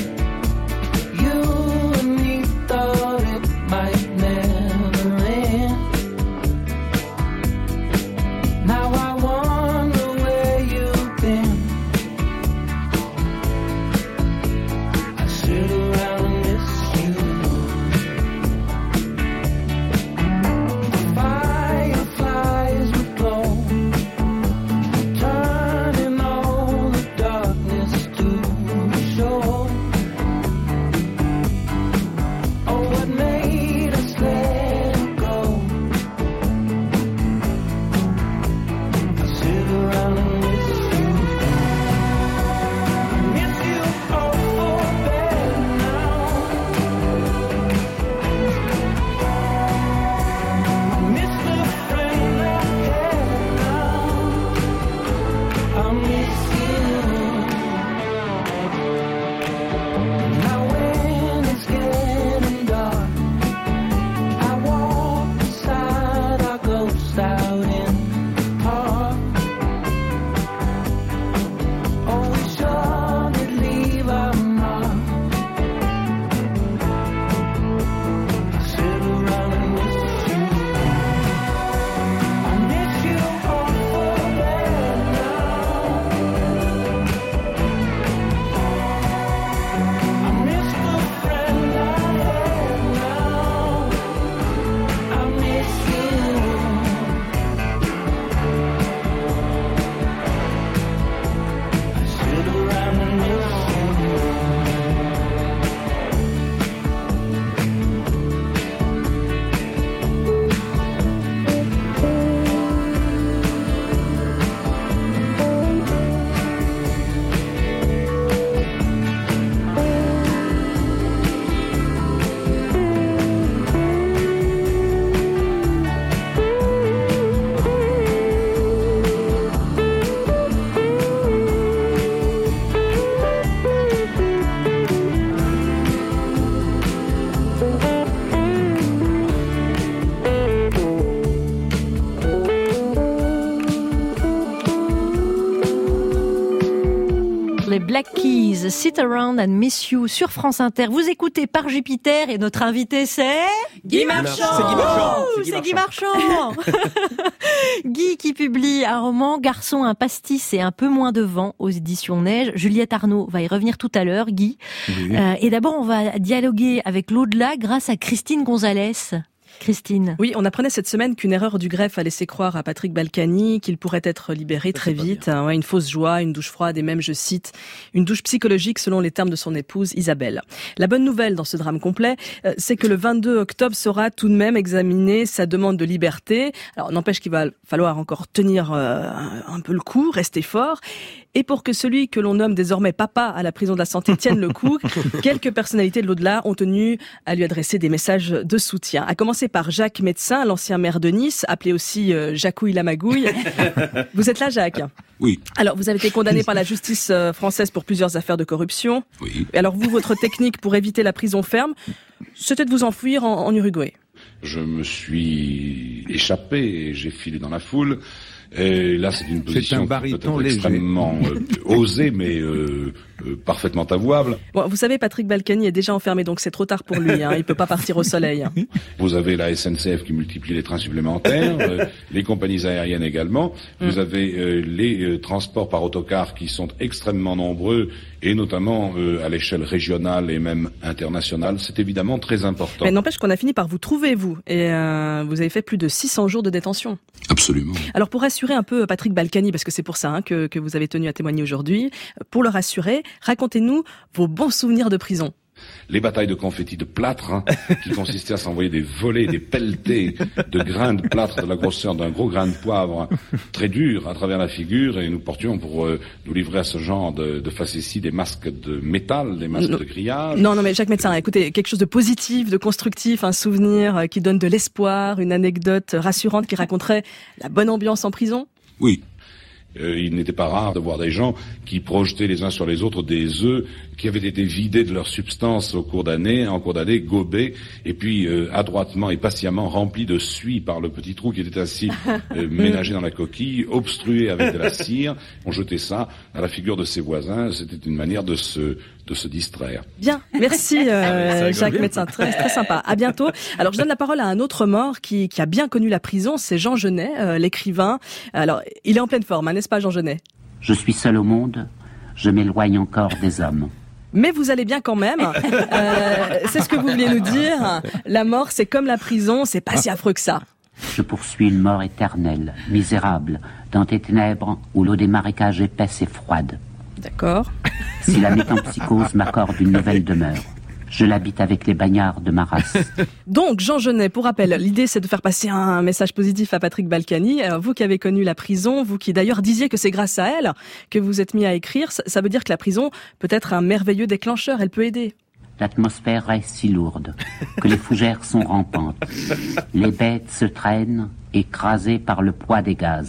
You and me thought it might never end. Now I wonder where you've been. I sit around and miss you. Les Black Keys, Sit Around and Miss You sur France Inter. Vous écoutez Par Jupiter et notre invité c'est Guy Marchand. C'est Guy Marchand. C'est Guy Marchand. Guy qui publie un roman Garçon, un pastis et un peu moins de vent aux éditions Neige. Juliette Arnaud va y revenir tout à l'heure, Guy. Oui. Euh, et d'abord, on va dialoguer avec l'au-delà grâce à Christine Gonzalez. Christine. Oui, on apprenait cette semaine qu'une erreur du greffe a laissé croire à Patrick Balkany qu'il pourrait être libéré très vite. Ouais, une fausse joie, une douche froide et même, je cite, une douche psychologique selon les termes de son épouse Isabelle. La bonne nouvelle dans ce drame complet, c'est que le vingt-deux octobre sera tout de même examiné sa demande de liberté. Alors, n'empêche qu'il va falloir encore tenir euh, un peu le coup, rester fort. Et pour que celui que l'on nomme désormais papa à la prison de la Santé tienne le coup, quelques personnalités de l'au-delà ont tenu à lui adresser des messages de soutien. À commencer par Jacques Médecin, l'ancien maire de Nice, appelé aussi euh, Jacouille la Magouille. Vous êtes là, Jacques ? Oui. Alors, vous avez été condamné par la justice française pour plusieurs affaires de corruption. Oui. Et alors, vous, votre technique pour éviter la prison ferme, c'était de vous enfuir en, en Uruguay. Je me suis échappé et j'ai filé dans la foule. Et là, c'est une position peut-être extrêmement euh, osée, mais euh, euh, parfaitement avouable. Bon, vous savez, Patrick Balkany est déjà enfermé, donc c'est trop tard pour lui. Hein, il peut pas partir au soleil. Vous avez la S N C F qui multiplie les trains supplémentaires, euh, les compagnies aériennes également. Vous avez euh, les euh, transports par autocar qui sont extrêmement nombreux, et notamment euh, à l'échelle régionale et même internationale. C'est évidemment très important. Mais n'empêche qu'on a fini par vous trouver, vous. Et euh, vous avez fait plus de six cents jours de détention. Absolument. Alors pour rassurer un peu Patrick Balkany, parce que c'est pour ça hein, que, que vous avez tenu à témoigner aujourd'hui, pour le rassurer, racontez-nous vos bons souvenirs de prison. Les batailles de confettis de plâtre, hein, qui consistaient à s'envoyer des volées, des pelletés de grains de plâtre de la grosseur d'un gros grain de poivre, hein, très dur à travers la figure, et nous portions pour euh, nous livrer à ce genre de, de facéties des masques de métal, des masques non, de grillage. Non, non, mais Jacques Médecin, écoutez, quelque chose de positif, de constructif, un souvenir qui donne de l'espoir, une anecdote rassurante qui raconterait la bonne ambiance en prison. Oui. Euh, il n'était pas rare de voir des gens qui projetaient les uns sur les autres des œufs qui avaient été vidés de leur substance au cours d'années, en cours d'années, gobés, et puis euh, adroitement et patiemment remplis de suie par le petit trou qui était ainsi euh, ménagé dans la coquille, obstrué avec de la cire. On jetait ça à la figure de ses voisins. C'était une manière de se de se distraire. Bien, merci euh, Jacques Médecin, très, très sympa. À bientôt. Alors je donne la parole à un autre mort qui, qui a bien connu la prison, c'est Jean Genet, euh, l'écrivain. Alors il est en pleine forme, hein, n'est-ce pas Jean Genet ? Je suis seul au monde, je m'éloigne encore des hommes. Mais vous allez bien quand même. Euh, c'est ce que vous vouliez nous dire. La mort, c'est comme la prison, c'est pas si affreux que ça. Je poursuis une mort éternelle, misérable, dans tes ténèbres où l'eau des marécages épaisse et froide. D'accord. Si la métampsychose m'accorde une nouvelle demeure, je l'habite avec les bagnards de ma race. Donc, Jean Genet, pour rappel, l'idée c'est de faire passer un message positif à Patrick Balkany. Alors, vous qui avez connu la prison, vous qui d'ailleurs disiez que c'est grâce à elle que vous êtes mis à écrire, ça veut dire que la prison peut être un merveilleux déclencheur, elle peut aider. L'atmosphère reste si lourde que les fougères sont rampantes. Les bêtes se traînent, écrasées par le poids des gaz.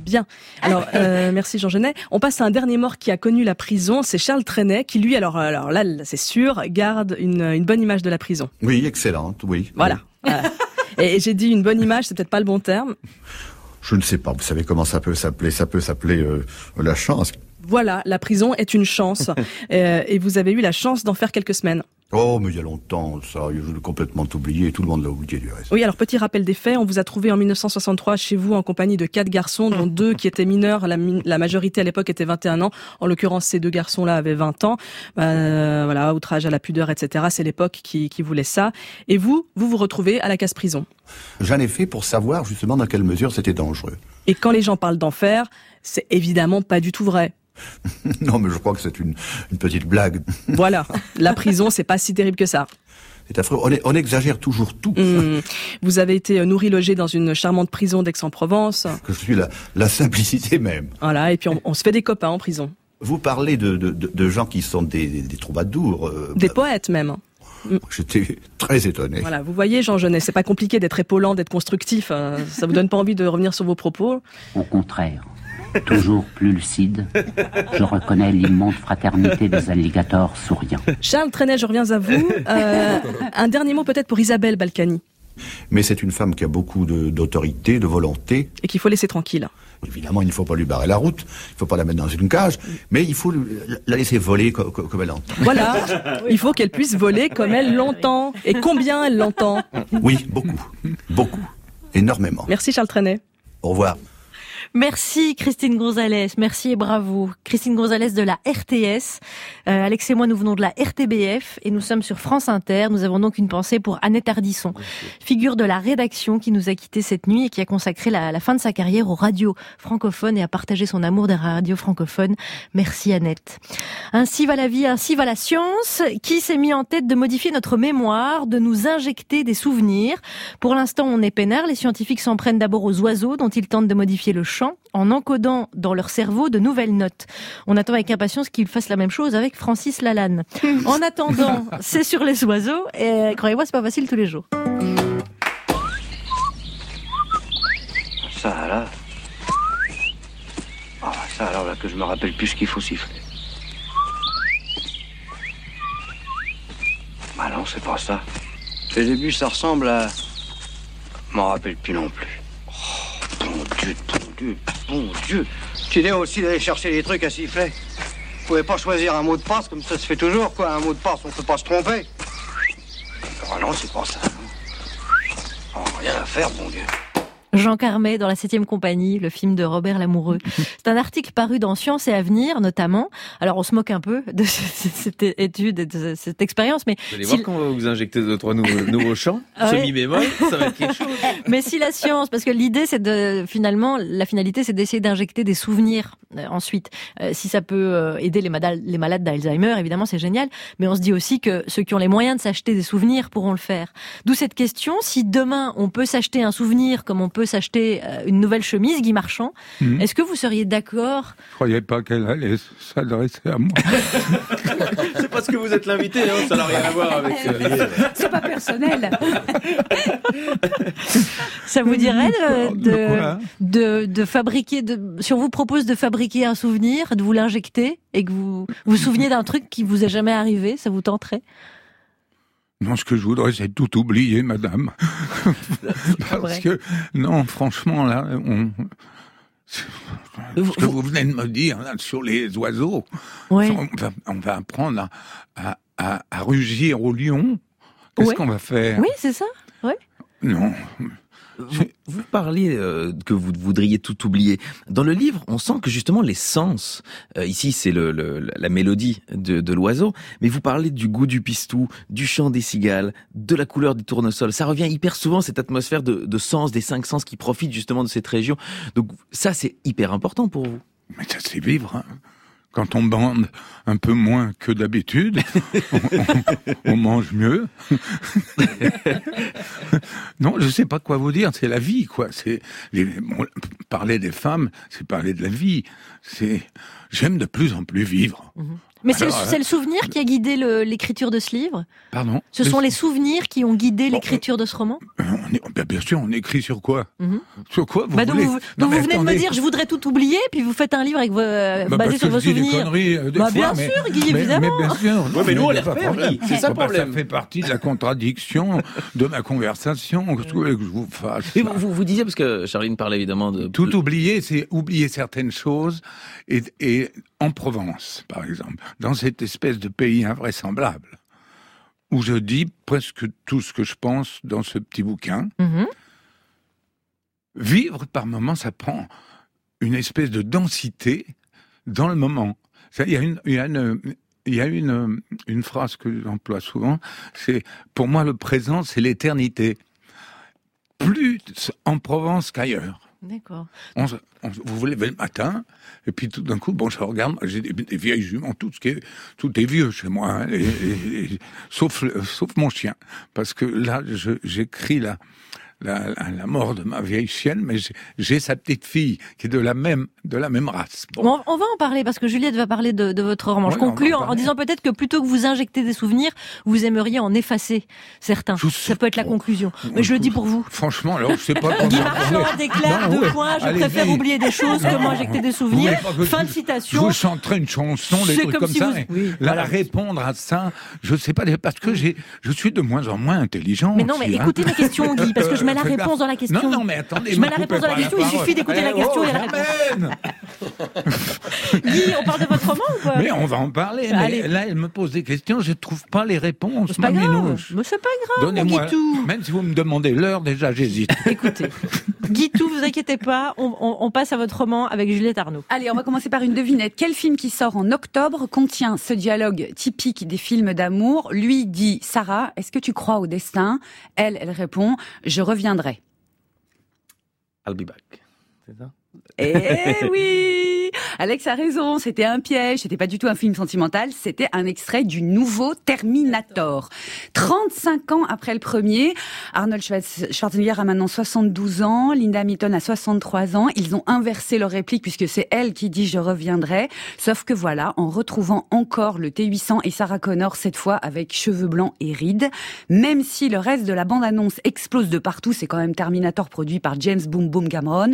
Bien. Alors, euh, merci Jean Genet. On passe à un dernier mort qui a connu la prison, c'est Charles Trenet, qui lui, alors, alors là, c'est sûr, garde une, une bonne image de la prison. Oui, excellente, oui. Voilà. Oui. voilà. Et j'ai dit une bonne image, c'est peut-être pas le bon terme. Je ne sais pas, vous savez comment ça peut s'appeler, ça peut s'appeler euh, la chance. Voilà, la prison est une chance. euh, et vous avez eu la chance d'en faire quelques semaines. Oh, mais il y a longtemps, ça, je l'ai complètement oublié, tout le monde l'a oublié du reste. Oui, alors petit rappel des faits, on vous a trouvé en dix-neuf cent soixante-trois chez vous en compagnie de quatre garçons, dont deux qui étaient mineurs, la, la majorité à l'époque était vingt et un ans, en l'occurrence ces deux garçons-là avaient vingt ans, euh, voilà, outrage à la pudeur, et cetera, c'est l'époque qui, qui voulait ça, et vous, vous vous retrouvez à la casse-prison. J'en ai fait pour savoir justement dans quelle mesure c'était dangereux. Et quand les gens parlent d'enfer, c'est évidemment pas du tout vrai. Non, mais je crois que c'est une, une petite blague. Voilà, la prison, c'est pas si terrible que ça. C'est affreux, on, est, on exagère toujours tout. Mmh. Vous avez été nourri, logé dans une charmante prison d'Aix-en-Provence. Que je suis la, la simplicité même. Voilà, et puis on, on se fait des copains en prison. Vous parlez de, de, de, de gens qui sont des, des, des troubadours. Euh, des bah, poètes même. J'étais très étonné. Voilà, vous voyez, Jean Genet, c'est pas compliqué d'être épaulant, d'être constructif. Hein. Ça vous donne pas envie de revenir sur vos propos? Au contraire. Toujours plus lucide, je reconnais l'immonde fraternité des alligators souriants. Charles Trenet, je reviens à vous. Euh, un dernier mot peut-être pour Isabelle Balkany. Mais c'est une femme qui a beaucoup de, d'autorité, de volonté. Et qu'il faut laisser tranquille. Évidemment, il ne faut pas lui barrer la route, il ne faut pas la mettre dans une cage, mais il faut la laisser voler comme, comme elle l'entend. Voilà, il faut qu'elle puisse voler comme elle l'entend. Et combien elle l'entend? Oui, beaucoup, beaucoup, énormément. Merci Charles Trenet. Au revoir. Merci Christine Gonzalez, merci et bravo. Christine Gonzalez de la R T S. Euh, Alex et moi, nous venons de la R T B F et nous sommes sur France Inter. Nous avons donc une pensée pour Annette Ardisson, figure de la rédaction qui nous a quittés cette nuit et qui a consacré la, la fin de sa carrière aux radios francophones et a partagé son amour des radios francophones. Merci Annette. Ainsi va la vie, ainsi va la science, qui s'est mis en tête de modifier notre mémoire, de nous injecter des souvenirs. Pour l'instant, on est peinard. Les scientifiques s'en prennent d'abord aux oiseaux dont ils tentent de modifier le chant en encodant dans leur cerveau de nouvelles notes. On attend avec impatience qu'ils fassent la même chose avec Francis Lalanne. En attendant, c'est sur les oiseaux et croyez-moi, c'est pas facile tous les jours. Ça là. Ah, ça alors là que je me rappelle plus ce qu'il faut siffler. Bah non, c'est pas ça. Au début, ça ressemble à... Je m'en rappelle plus non plus. Oh, bon Dieu, bon Dieu, bon Dieu. Tu idée aussi d'aller chercher les trucs à siffler. Vous pouvez pas choisir un mot de passe comme ça se fait toujours, quoi. Un mot de passe, on peut pas se tromper. Oh non, c'est pas ça. Oh, rien à faire, bon Dieu. Jean Carmet dans la septième compagnie, le film de Robert Lamoureux. C'est un article paru dans Science et Avenir, notamment. Alors, on se moque un peu de cette étude et de cette expérience, mais... Vous allez si... voir quand on va vous injecter deux, trois nouveaux, nouveaux chants, ah ouais. semi-bémol, ça va être quelque chose. Mais si la science, parce que l'idée, c'est de, finalement, la finalité, c'est d'essayer d'injecter des souvenirs euh, ensuite. Euh, si ça peut euh, aider les, malades, les malades d'Alzheimer, évidemment, c'est génial. Mais on se dit aussi que ceux qui ont les moyens de s'acheter des souvenirs pourront le faire. D'où cette question, si demain, on peut s'acheter un souvenir comme on peut s'acheter une nouvelle chemise, Guy Marchand, mmh. Est-ce que vous seriez d'accord? Je croyais pas qu'elle allait s'adresser à moi. C'est parce que vous êtes l'invité, hein, ça n'a rien à voir avec... Euh... C'est pas personnel. Ça vous dirait de, de, de, de fabriquer, de, si on vous propose de fabriquer un souvenir, de vous l'injecter, et que vous vous, vous souveniez d'un truc qui vous est jamais arrivé, ça vous tenterait? Non, ce que je voudrais, c'est tout oublier, madame. Parce que, non, franchement, là, on... ce que vous venez de me dire, là, sur les oiseaux, ouais. on, va, on va apprendre à, à, à rugir au lion. Qu'est-ce ouais. qu'on va faire? Oui, c'est ça, oui. Non... Vous, vous parliez euh, que vous voudriez tout oublier. Dans le livre, on sent que justement les sens, euh, ici c'est le, le, la mélodie de, de l'oiseau, mais vous parlez du goût du pistou, du chant des cigales, de la couleur des tournesols. Ça revient hyper souvent, cette atmosphère de, de sens, des cinq sens qui profitent justement de cette région. Donc ça, c'est hyper important pour vous. Mais ça, c'est vivre, hein. Quand on bande un peu moins que d'habitude, on, on, on mange mieux. Non, je sais pas quoi vous dire. C'est la vie, quoi. C'est les, bon, parler des femmes, c'est parler de la vie. C'est j'aime de plus en plus vivre. Mm-hmm. Mais c'est, Alors, le, c'est le souvenir qui a guidé le, l'écriture de ce livre ? Pardon ? Ce sont les souvenirs qui ont guidé l'écriture de ce roman ? On est, ben bien sûr, on écrit sur quoi ? mm-hmm. Sur quoi vous bah, donc voulez vous, non, donc vous venez attendez. de me dire, je voudrais tout oublier, puis vous faites un livre avec vos, euh, bah, basé sur vos je dis des souvenirs. Conneries, euh, des bah, fois, bien mais, sûr, Guy, mais, évidemment. Mais bien sûr. Ouais, mais, mais nous, on les pas repère, problème. c'est ça le bah, problème. Ça fait partie de la contradiction de ma conversation. Qu'est-ce que vous voulez que je vous fasse ? Et vous, vous, vous disiez, parce que Charline parlait évidemment de... Tout oublier, c'est oublier certaines choses. Et, et en Provence, par exemple, dans cette espèce de pays invraisemblable, où je dis presque tout ce que je pense dans ce petit bouquin, mm-hmm. vivre par moments, ça prend une espèce de densité dans le moment. Il y a une, il y a une, il y a une, une phrase que j'emploie souvent, c'est, pour moi, le présent, c'est l'éternité. Plus en Provence qu'ailleurs. D'accord. On, on, vous vous levez le matin, et puis tout d'un coup, bon, je regarde, j'ai des, des vieilles juments, tout ce qui est, tout est vieux chez moi, hein, et, et, et, sauf, sauf mon chien, parce que là, je, j'écris la, la, la mort de ma vieille chienne, mais j'ai, j'ai sa petite fille qui est de la même, de la même race. Bon. Bon, on va en parler parce que Juliette va parler de, de votre roman. Ouais, je conclus en, en disant peut-être que plutôt que vous injecter des souvenirs, vous aimeriez en effacer certains. Je Ça peut être la conclusion. Mais je le dis pour vous. Franchement, alors je sais pas. Guy Marchand déclare deux points. Je Allez, préfère allez. oublier des choses que m'injecter des souvenirs. Fin de citation. Je vous chanterai une chanson, des trucs comme, comme si ça. Vous... Oui, là, voilà. Répondre à ça, je sais pas parce que j'ai, je suis de moins en moins intelligent. Mais non, mais aussi, écoutez hein. ma question, Guy, parce que je mets la réponse dans la question. Non, non, mais attendez. Je mets la réponse dans la question. Il suffit d'écouter la question et la réponse. Guy, on parle de votre roman ou pas ? Mais on va en parler. Mais Allez. Là, elle me pose des questions, je trouve pas les réponses. C'est pas grave. Mais c'est pas grave. Donnez-moi. Guitou. Même si vous me demandez l'heure, déjà j'hésite. Écoutez, Guitou, vous inquiétez pas, on, on, on passe à votre roman avec Juliette Arnaud. Allez, on va commencer par une devinette. Quel film qui sort en octobre contient ce dialogue typique des films d'amour ? Lui dit « Sarah, est-ce que tu crois au destin ?» Elle, elle répond « Je reviendrai ». I'll be back. C'est ça ? Eh oui, Alex a raison, c'était un piège, c'était pas du tout un film sentimental, c'était un extrait du nouveau Terminator. trente-cinq ans après le premier, Arnold Schwarzenegger a maintenant soixante-douze ans, Linda Hamilton a soixante-trois ans, ils ont inversé leur réplique puisque c'est elle qui dit « je reviendrai », sauf que voilà, en retrouvant encore le T huit cents et Sarah Connor, cette fois avec cheveux blancs et rides, même si le reste de la bande-annonce explose de partout, c'est quand même Terminator produit par James Boom Boom Cameron,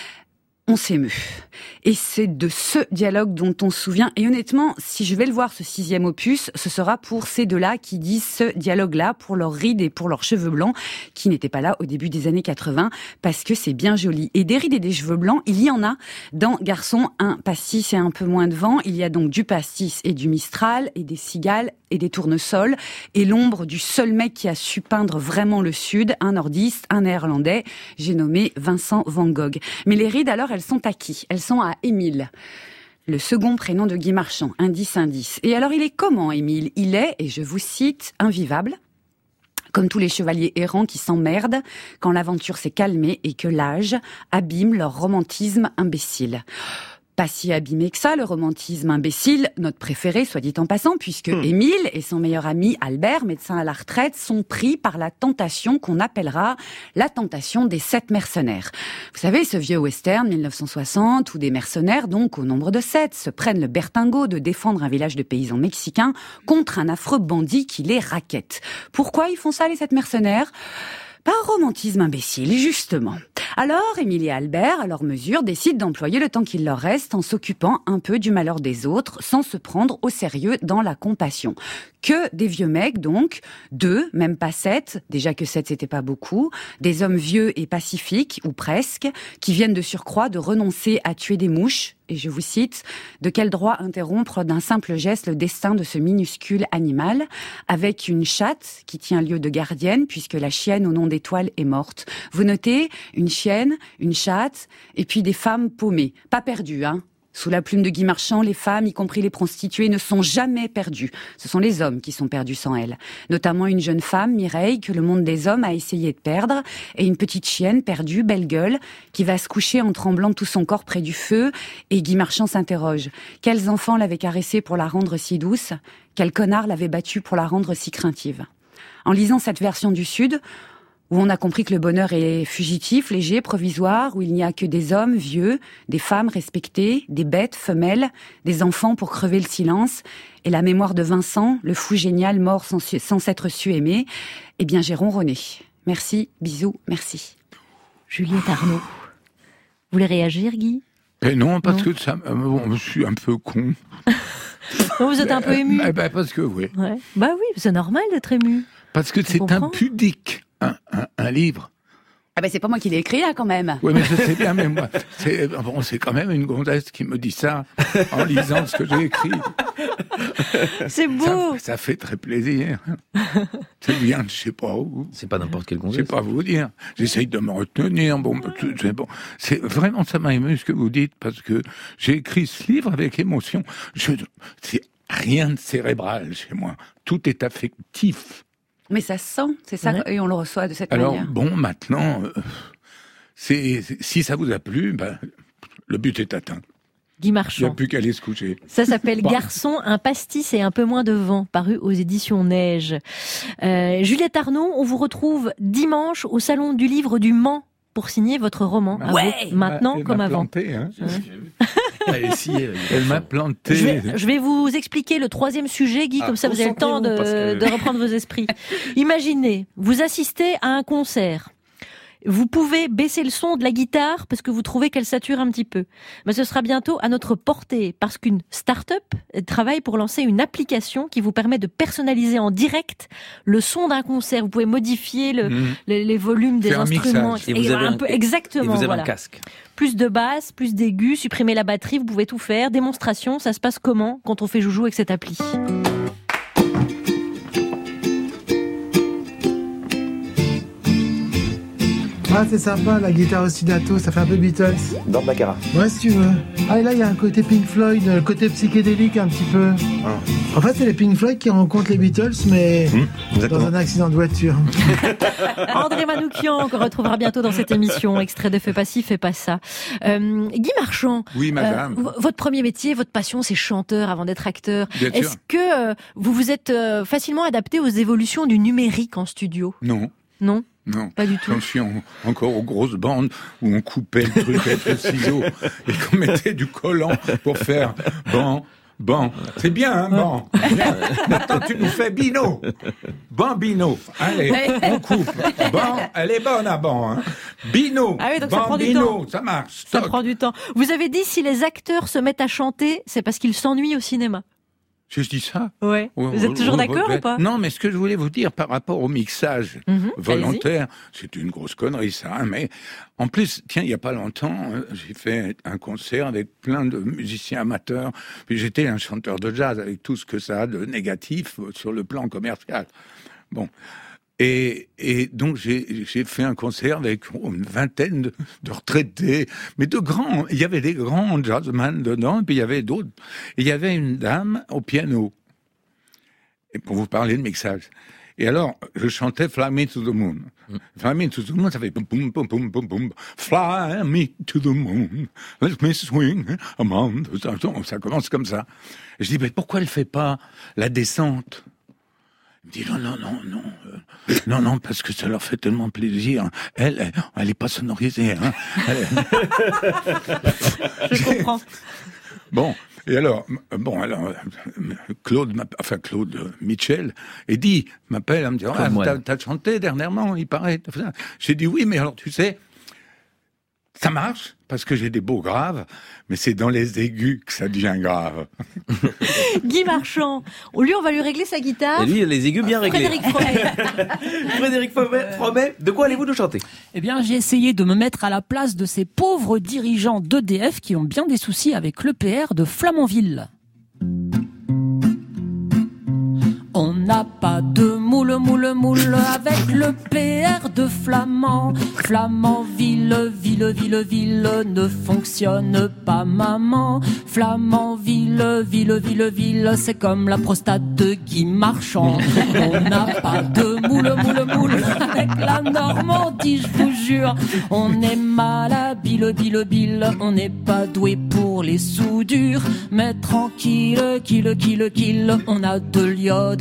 on s'émeut. Et c'est de ce dialogue dont on se souvient. Et honnêtement, si je vais le voir, ce sixième opus, ce sera pour ces deux-là qui disent ce dialogue-là, pour leurs rides et pour leurs cheveux blancs, qui n'étaient pas là au début des années quatre-vingts, parce que c'est bien joli. Et des rides et des cheveux blancs, il y en a dans Garçon, un pastis et un peu moins de vent. Il y a donc du pastis et du Mistral, et des cigales et des tournesols, et l'ombre du seul mec qui a su peindre vraiment le Sud, un nordiste, un néerlandais, j'ai nommé Vincent Van Gogh. Mais les rides, alors, elles sont à qui ? Elles sont à Émile, le second prénom de Guy Marchand, indice, indice. Et alors, il est comment, Émile ? Il est, et je vous cite, invivable, comme tous les chevaliers errants qui s'emmerdent quand l'aventure s'est calmée et que l'âge abîme leur romantisme imbécile. Pas si abîmé que ça, le romantisme imbécile, notre préféré, soit dit en passant, puisque mmh. Émile et son meilleur ami Albert, médecin à la retraite, sont pris par la tentation qu'on appellera la tentation des sept mercenaires. Vous savez, ce vieux western mille neuf cent soixante, où des mercenaires, donc au nombre de sept, se prennent le bertingot de défendre un village de paysans mexicains contre un affreux bandit qui les raquette. Pourquoi ils font ça, les sept mercenaires ? Par romantisme imbécile, justement. Alors, Émile et Albert, à leur mesure, décident d'employer le temps qu'il leur reste en s'occupant un peu du malheur des autres, sans se prendre au sérieux dans la compassion. Que des vieux mecs, donc, deux, même pas sept, déjà que sept c'était pas beaucoup, des hommes vieux et pacifiques, ou presque, qui viennent de surcroît de renoncer à tuer des mouches, et je vous cite, « De quel droit interrompre d'un simple geste le destin de ce minuscule animal, avec une chatte qui tient lieu de gardienne, puisque la chienne au nom d'étoile est morte. » Vous notez, une chienne, une chatte, et puis des femmes paumées. Pas perdues, hein. Sous la plume de Guy Marchand, les femmes, y compris les prostituées, ne sont jamais perdues. Ce sont les hommes qui sont perdus sans elles. Notamment une jeune femme, Mireille, que le monde des hommes a essayé de perdre, et une petite chienne perdue, belle gueule, qui va se coucher en tremblant de tout son corps près du feu, et Guy Marchand s'interroge. Quels enfants l'avaient caressée pour la rendre si douce ? Quel connard l'avait battue pour la rendre si craintive ? En lisant cette version du Sud, où on a compris que le bonheur est fugitif, léger, provisoire, où il n'y a que des hommes vieux, des femmes respectées, des bêtes femelles, des enfants pour crever le silence, et la mémoire de Vincent, le fou génial mort sans, su- sans s'être su aimer, eh bien j'ai ronronné. Merci, bisous, merci. Juliette Arnaud. Vous voulez réagir, Guy? Et non, parce Non. que ça, euh, bon, je suis un peu con. Non, vous êtes un peu ému. Eh ben, parce que oui. Ouais. Bah oui, c'est normal d'être ému. Parce que On c'est comprend. impudique, un, un, un livre. Ah ben c'est pas moi qui l'ai écrit là quand même. Oui, mais je sais bien, mais moi, c'est, bon, c'est quand même une gonzesse qui me dit ça en lisant ce que j'ai écrit. C'est beau. Ça, ça fait très plaisir. C'est bien, je sais pas où. C'est pas n'importe quelle Je gonzesse. sais pas vous dire. J'essaye de me retenir. Bon, c'est bon. C'est vraiment, ça m'a ému ce que vous dites parce que j'ai écrit ce livre avec émotion. Je, c'est rien de cérébral chez moi. Tout est affectif. Mais ça se sent, c'est ça, Ouais. et on le reçoit de cette Alors manière. bon, maintenant, euh, c'est, c'est- si ça vous a plu, ben, le but est atteint. Guy Il n'y a Marchand. plus qu'à aller se coucher. Ça s'appelle Bon. Garçon, un pastis et un peu moins de vent, paru aux éditions Neige. Euh, Juliette Arnaud, on vous retrouve dimanche au Salon du Livre du Mans pour signer votre roman. À Ouais. vous, maintenant Elle comme m'a avant. planté, hein. Elle est sciée, elle. Elle m'a planté. Je vais, je vais vous expliquer le troisième sujet, Guy, Ah, comme ça vous avez le temps de, concentrez-vous, parce que- de reprendre vos esprits. Imaginez, vous assistez à un concert. Vous pouvez baisser le son de la guitare parce que vous trouvez qu'elle sature un petit peu. Mais ce sera bientôt à notre portée parce qu'une start-up travaille pour lancer une application qui vous permet de personnaliser en direct le son d'un concert. Vous pouvez modifier le, Mmh. les, les volumes des Faire un instruments. mixage. Et vous avez un un- peu, et- exactement. Et vous avez voilà. un casque. Plus de basses, plus d'aigus, supprimer la batterie, vous pouvez tout faire. Démonstration, ça se passe comment quand on fait joujou avec cette appli? Ah, c'est sympa, la guitare ostinato, ça fait un peu Beatles. Dans Baccarat. Ouais, si tu veux. Ah, et là, il y a un côté Pink Floyd, le côté psychédélique un petit peu. En fait, c'est les Pink Floyd qui rencontrent les Beatles, mais dans un accident de voiture. André Manoukian, qu'on retrouvera bientôt dans cette émission. Extrait de Fais pas ci, fais pas ça. Euh, Guy Marchand. Oui, madame. euh, v- votre premier métier, votre passion, c'est chanteur avant d'être acteur. Bien sûr. Est-ce que euh, vous vous êtes euh, facilement adapté aux évolutions du numérique en studio? Non. Non? Non. Pas du tout. J'en suis en- encore aux grosses bandes où on coupait le truc avec le ciseau et qu'on mettait du collant pour faire bon, bon. C'est bien, hein, bon. Bien. Maintenant, tu nous fais Bino. Bon, Bino. Allez, on coupe. Bon, elle est bonne à bon, hein. Bino. Ah oui, donc ça bon, prend du Bino, temps. ça marche. Ça Toc. prend du temps. Vous avez dit si les acteurs se mettent à chanter, c'est parce qu'ils s'ennuient au cinéma. Je dis ça? Ouais. Vous êtes toujours d'accord ou pas? Non, mais ce que je voulais vous dire par rapport au mixage Mhm, volontaire, c'est une grosse connerie ça, hein, mais en plus, tiens, il y a pas longtemps, euh, j'ai fait un concert avec plein de musiciens amateurs, puis j'étais un chanteur de jazz avec tout ce que ça a de négatif euh, sur le plan commercial. Bon. Et, et donc j'ai j'ai fait un concert avec une vingtaine de, de retraités, mais de grands. Il y avait des grands jazzmen dedans, et puis il y avait d'autres. Et il y avait une dame au piano. Et pour vous parler de mixage. Et alors, je chantais Fly Me to the Moon. Fly Me to the Moon, ça fait boum, boum, boum, boum, boum, boum. Fly me to the moon, let me swing among the stars. Ça commence comme ça. Et je dis, mais pourquoi elle fait pas la descente? Il me dit, non, non, non, non, euh, non, non, parce que ça leur fait tellement plaisir. Elle, elle, elle est pas sonorisée, hein. Elle- Je comprends. Bon, et alors, m- bon, alors, euh, Claude, m'app- enfin Claude euh, Mitchell, et dit, m'appelle, elle me dit, ah, Claude t'as, Moine. t'as chanté dernièrement, il paraît. t'as fait ça. J'ai dit oui, mais alors tu sais, ça marche parce que j'ai des beaux graves, mais c'est dans les aigus que ça devient grave. Guy Marchand. Lui, on va lui régler sa guitare. Et lui, il a les aigus bien réglés. Frédéric Fromet. Frédéric Fromet, Fromet, de quoi allez-vous nous chanter? Eh bien, j'ai essayé de me mettre à la place de ces pauvres dirigeants d'E D F qui ont bien des soucis avec l'E P R de Flamanville. On n'a pas de moule, moule, moule avec le P R de Flamand. Flamanville, ville, ville, ville ne fonctionne pas, maman. Flamanville, ville, ville, ville, c'est comme la prostate de Guy Marchand. On n'a pas de moule, moule, moule avec la Normandie, je vous jure. On est mal à bile, bile, bile, on n'est pas doué pour les soudures. Mais tranquille, kill, kill, kill, on a de l'iode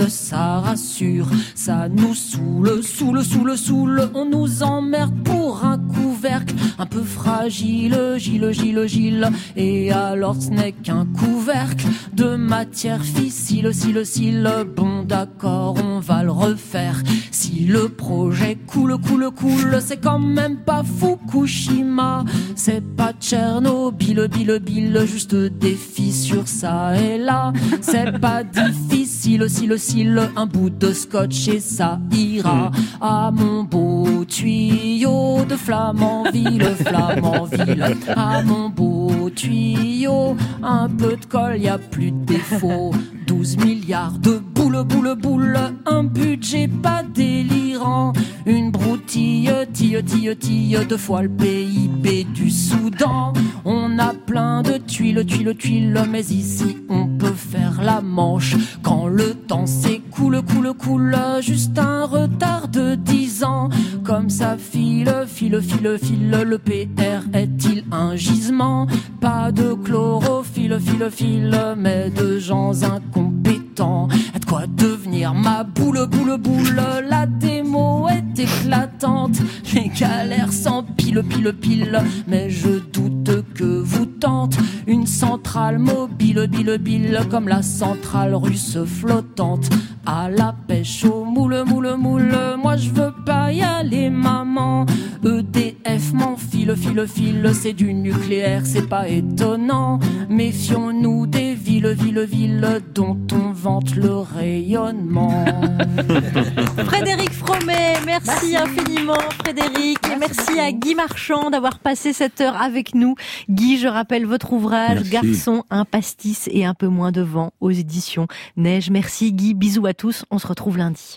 ça rassure. Ça nous saoule, saoule, saoule, saoule. On nous emmerde pour un couvercle un peu fragile, gile, gile, gile. Et alors ce n'est qu'un couvercle de matière fissile, cile, cile. Bon d'accord, on va le refaire. Si le projet coule, coule, coule, c'est quand même pas Fukushima. C'est pas Tchernobyl, bile, bile, juste des fissures ça et là. C'est pas difficile, cile, cile, un bout de scotch et ça ira. À mon beau tuyau de Flamanville, Flamanville. À mon beau tuyau, un peu de colle, y a plus de défaut. douze milliards de boules, boules, boules, un budget pas délirant. Une broutille, tille, tille, tille, deux fois le P I B du Soudan. On a plein de tuiles, tuiles, tuiles, mais ici on peut faire la manche. Quand le temps s'écoule, coule, coule, juste un retard de dix ans. Comme ça file, file, file, file, le P R est-il un gisement? Pas de chlorophylle, file, file, mais de gens incompétents. De quoi devenir ma boule, boule, boule, la démo est éclatante. Les galères s'empilent, pile, pile, mais je doute que vous tente une centrale mobile, bile, bile, comme la centrale russe flottante. À la pêche au moule, moule, moule, moi je veux pas y aller, maman. E D F m'en file, file, file, c'est du nucléaire, c'est pas étonnant. Méfions-nous des villes, villes, villes dont on vante le rayonnement. Frédéric Fromet, merci, merci infiniment Frédéric, merci, et merci à Guy Marchand d'avoir passé cette heure avec nous. Guy, je rappelle votre ouvrage merci. Garçon, un pastis et un peu moins de vent aux éditions Neige. Merci Guy, bisous à tous, on se retrouve lundi.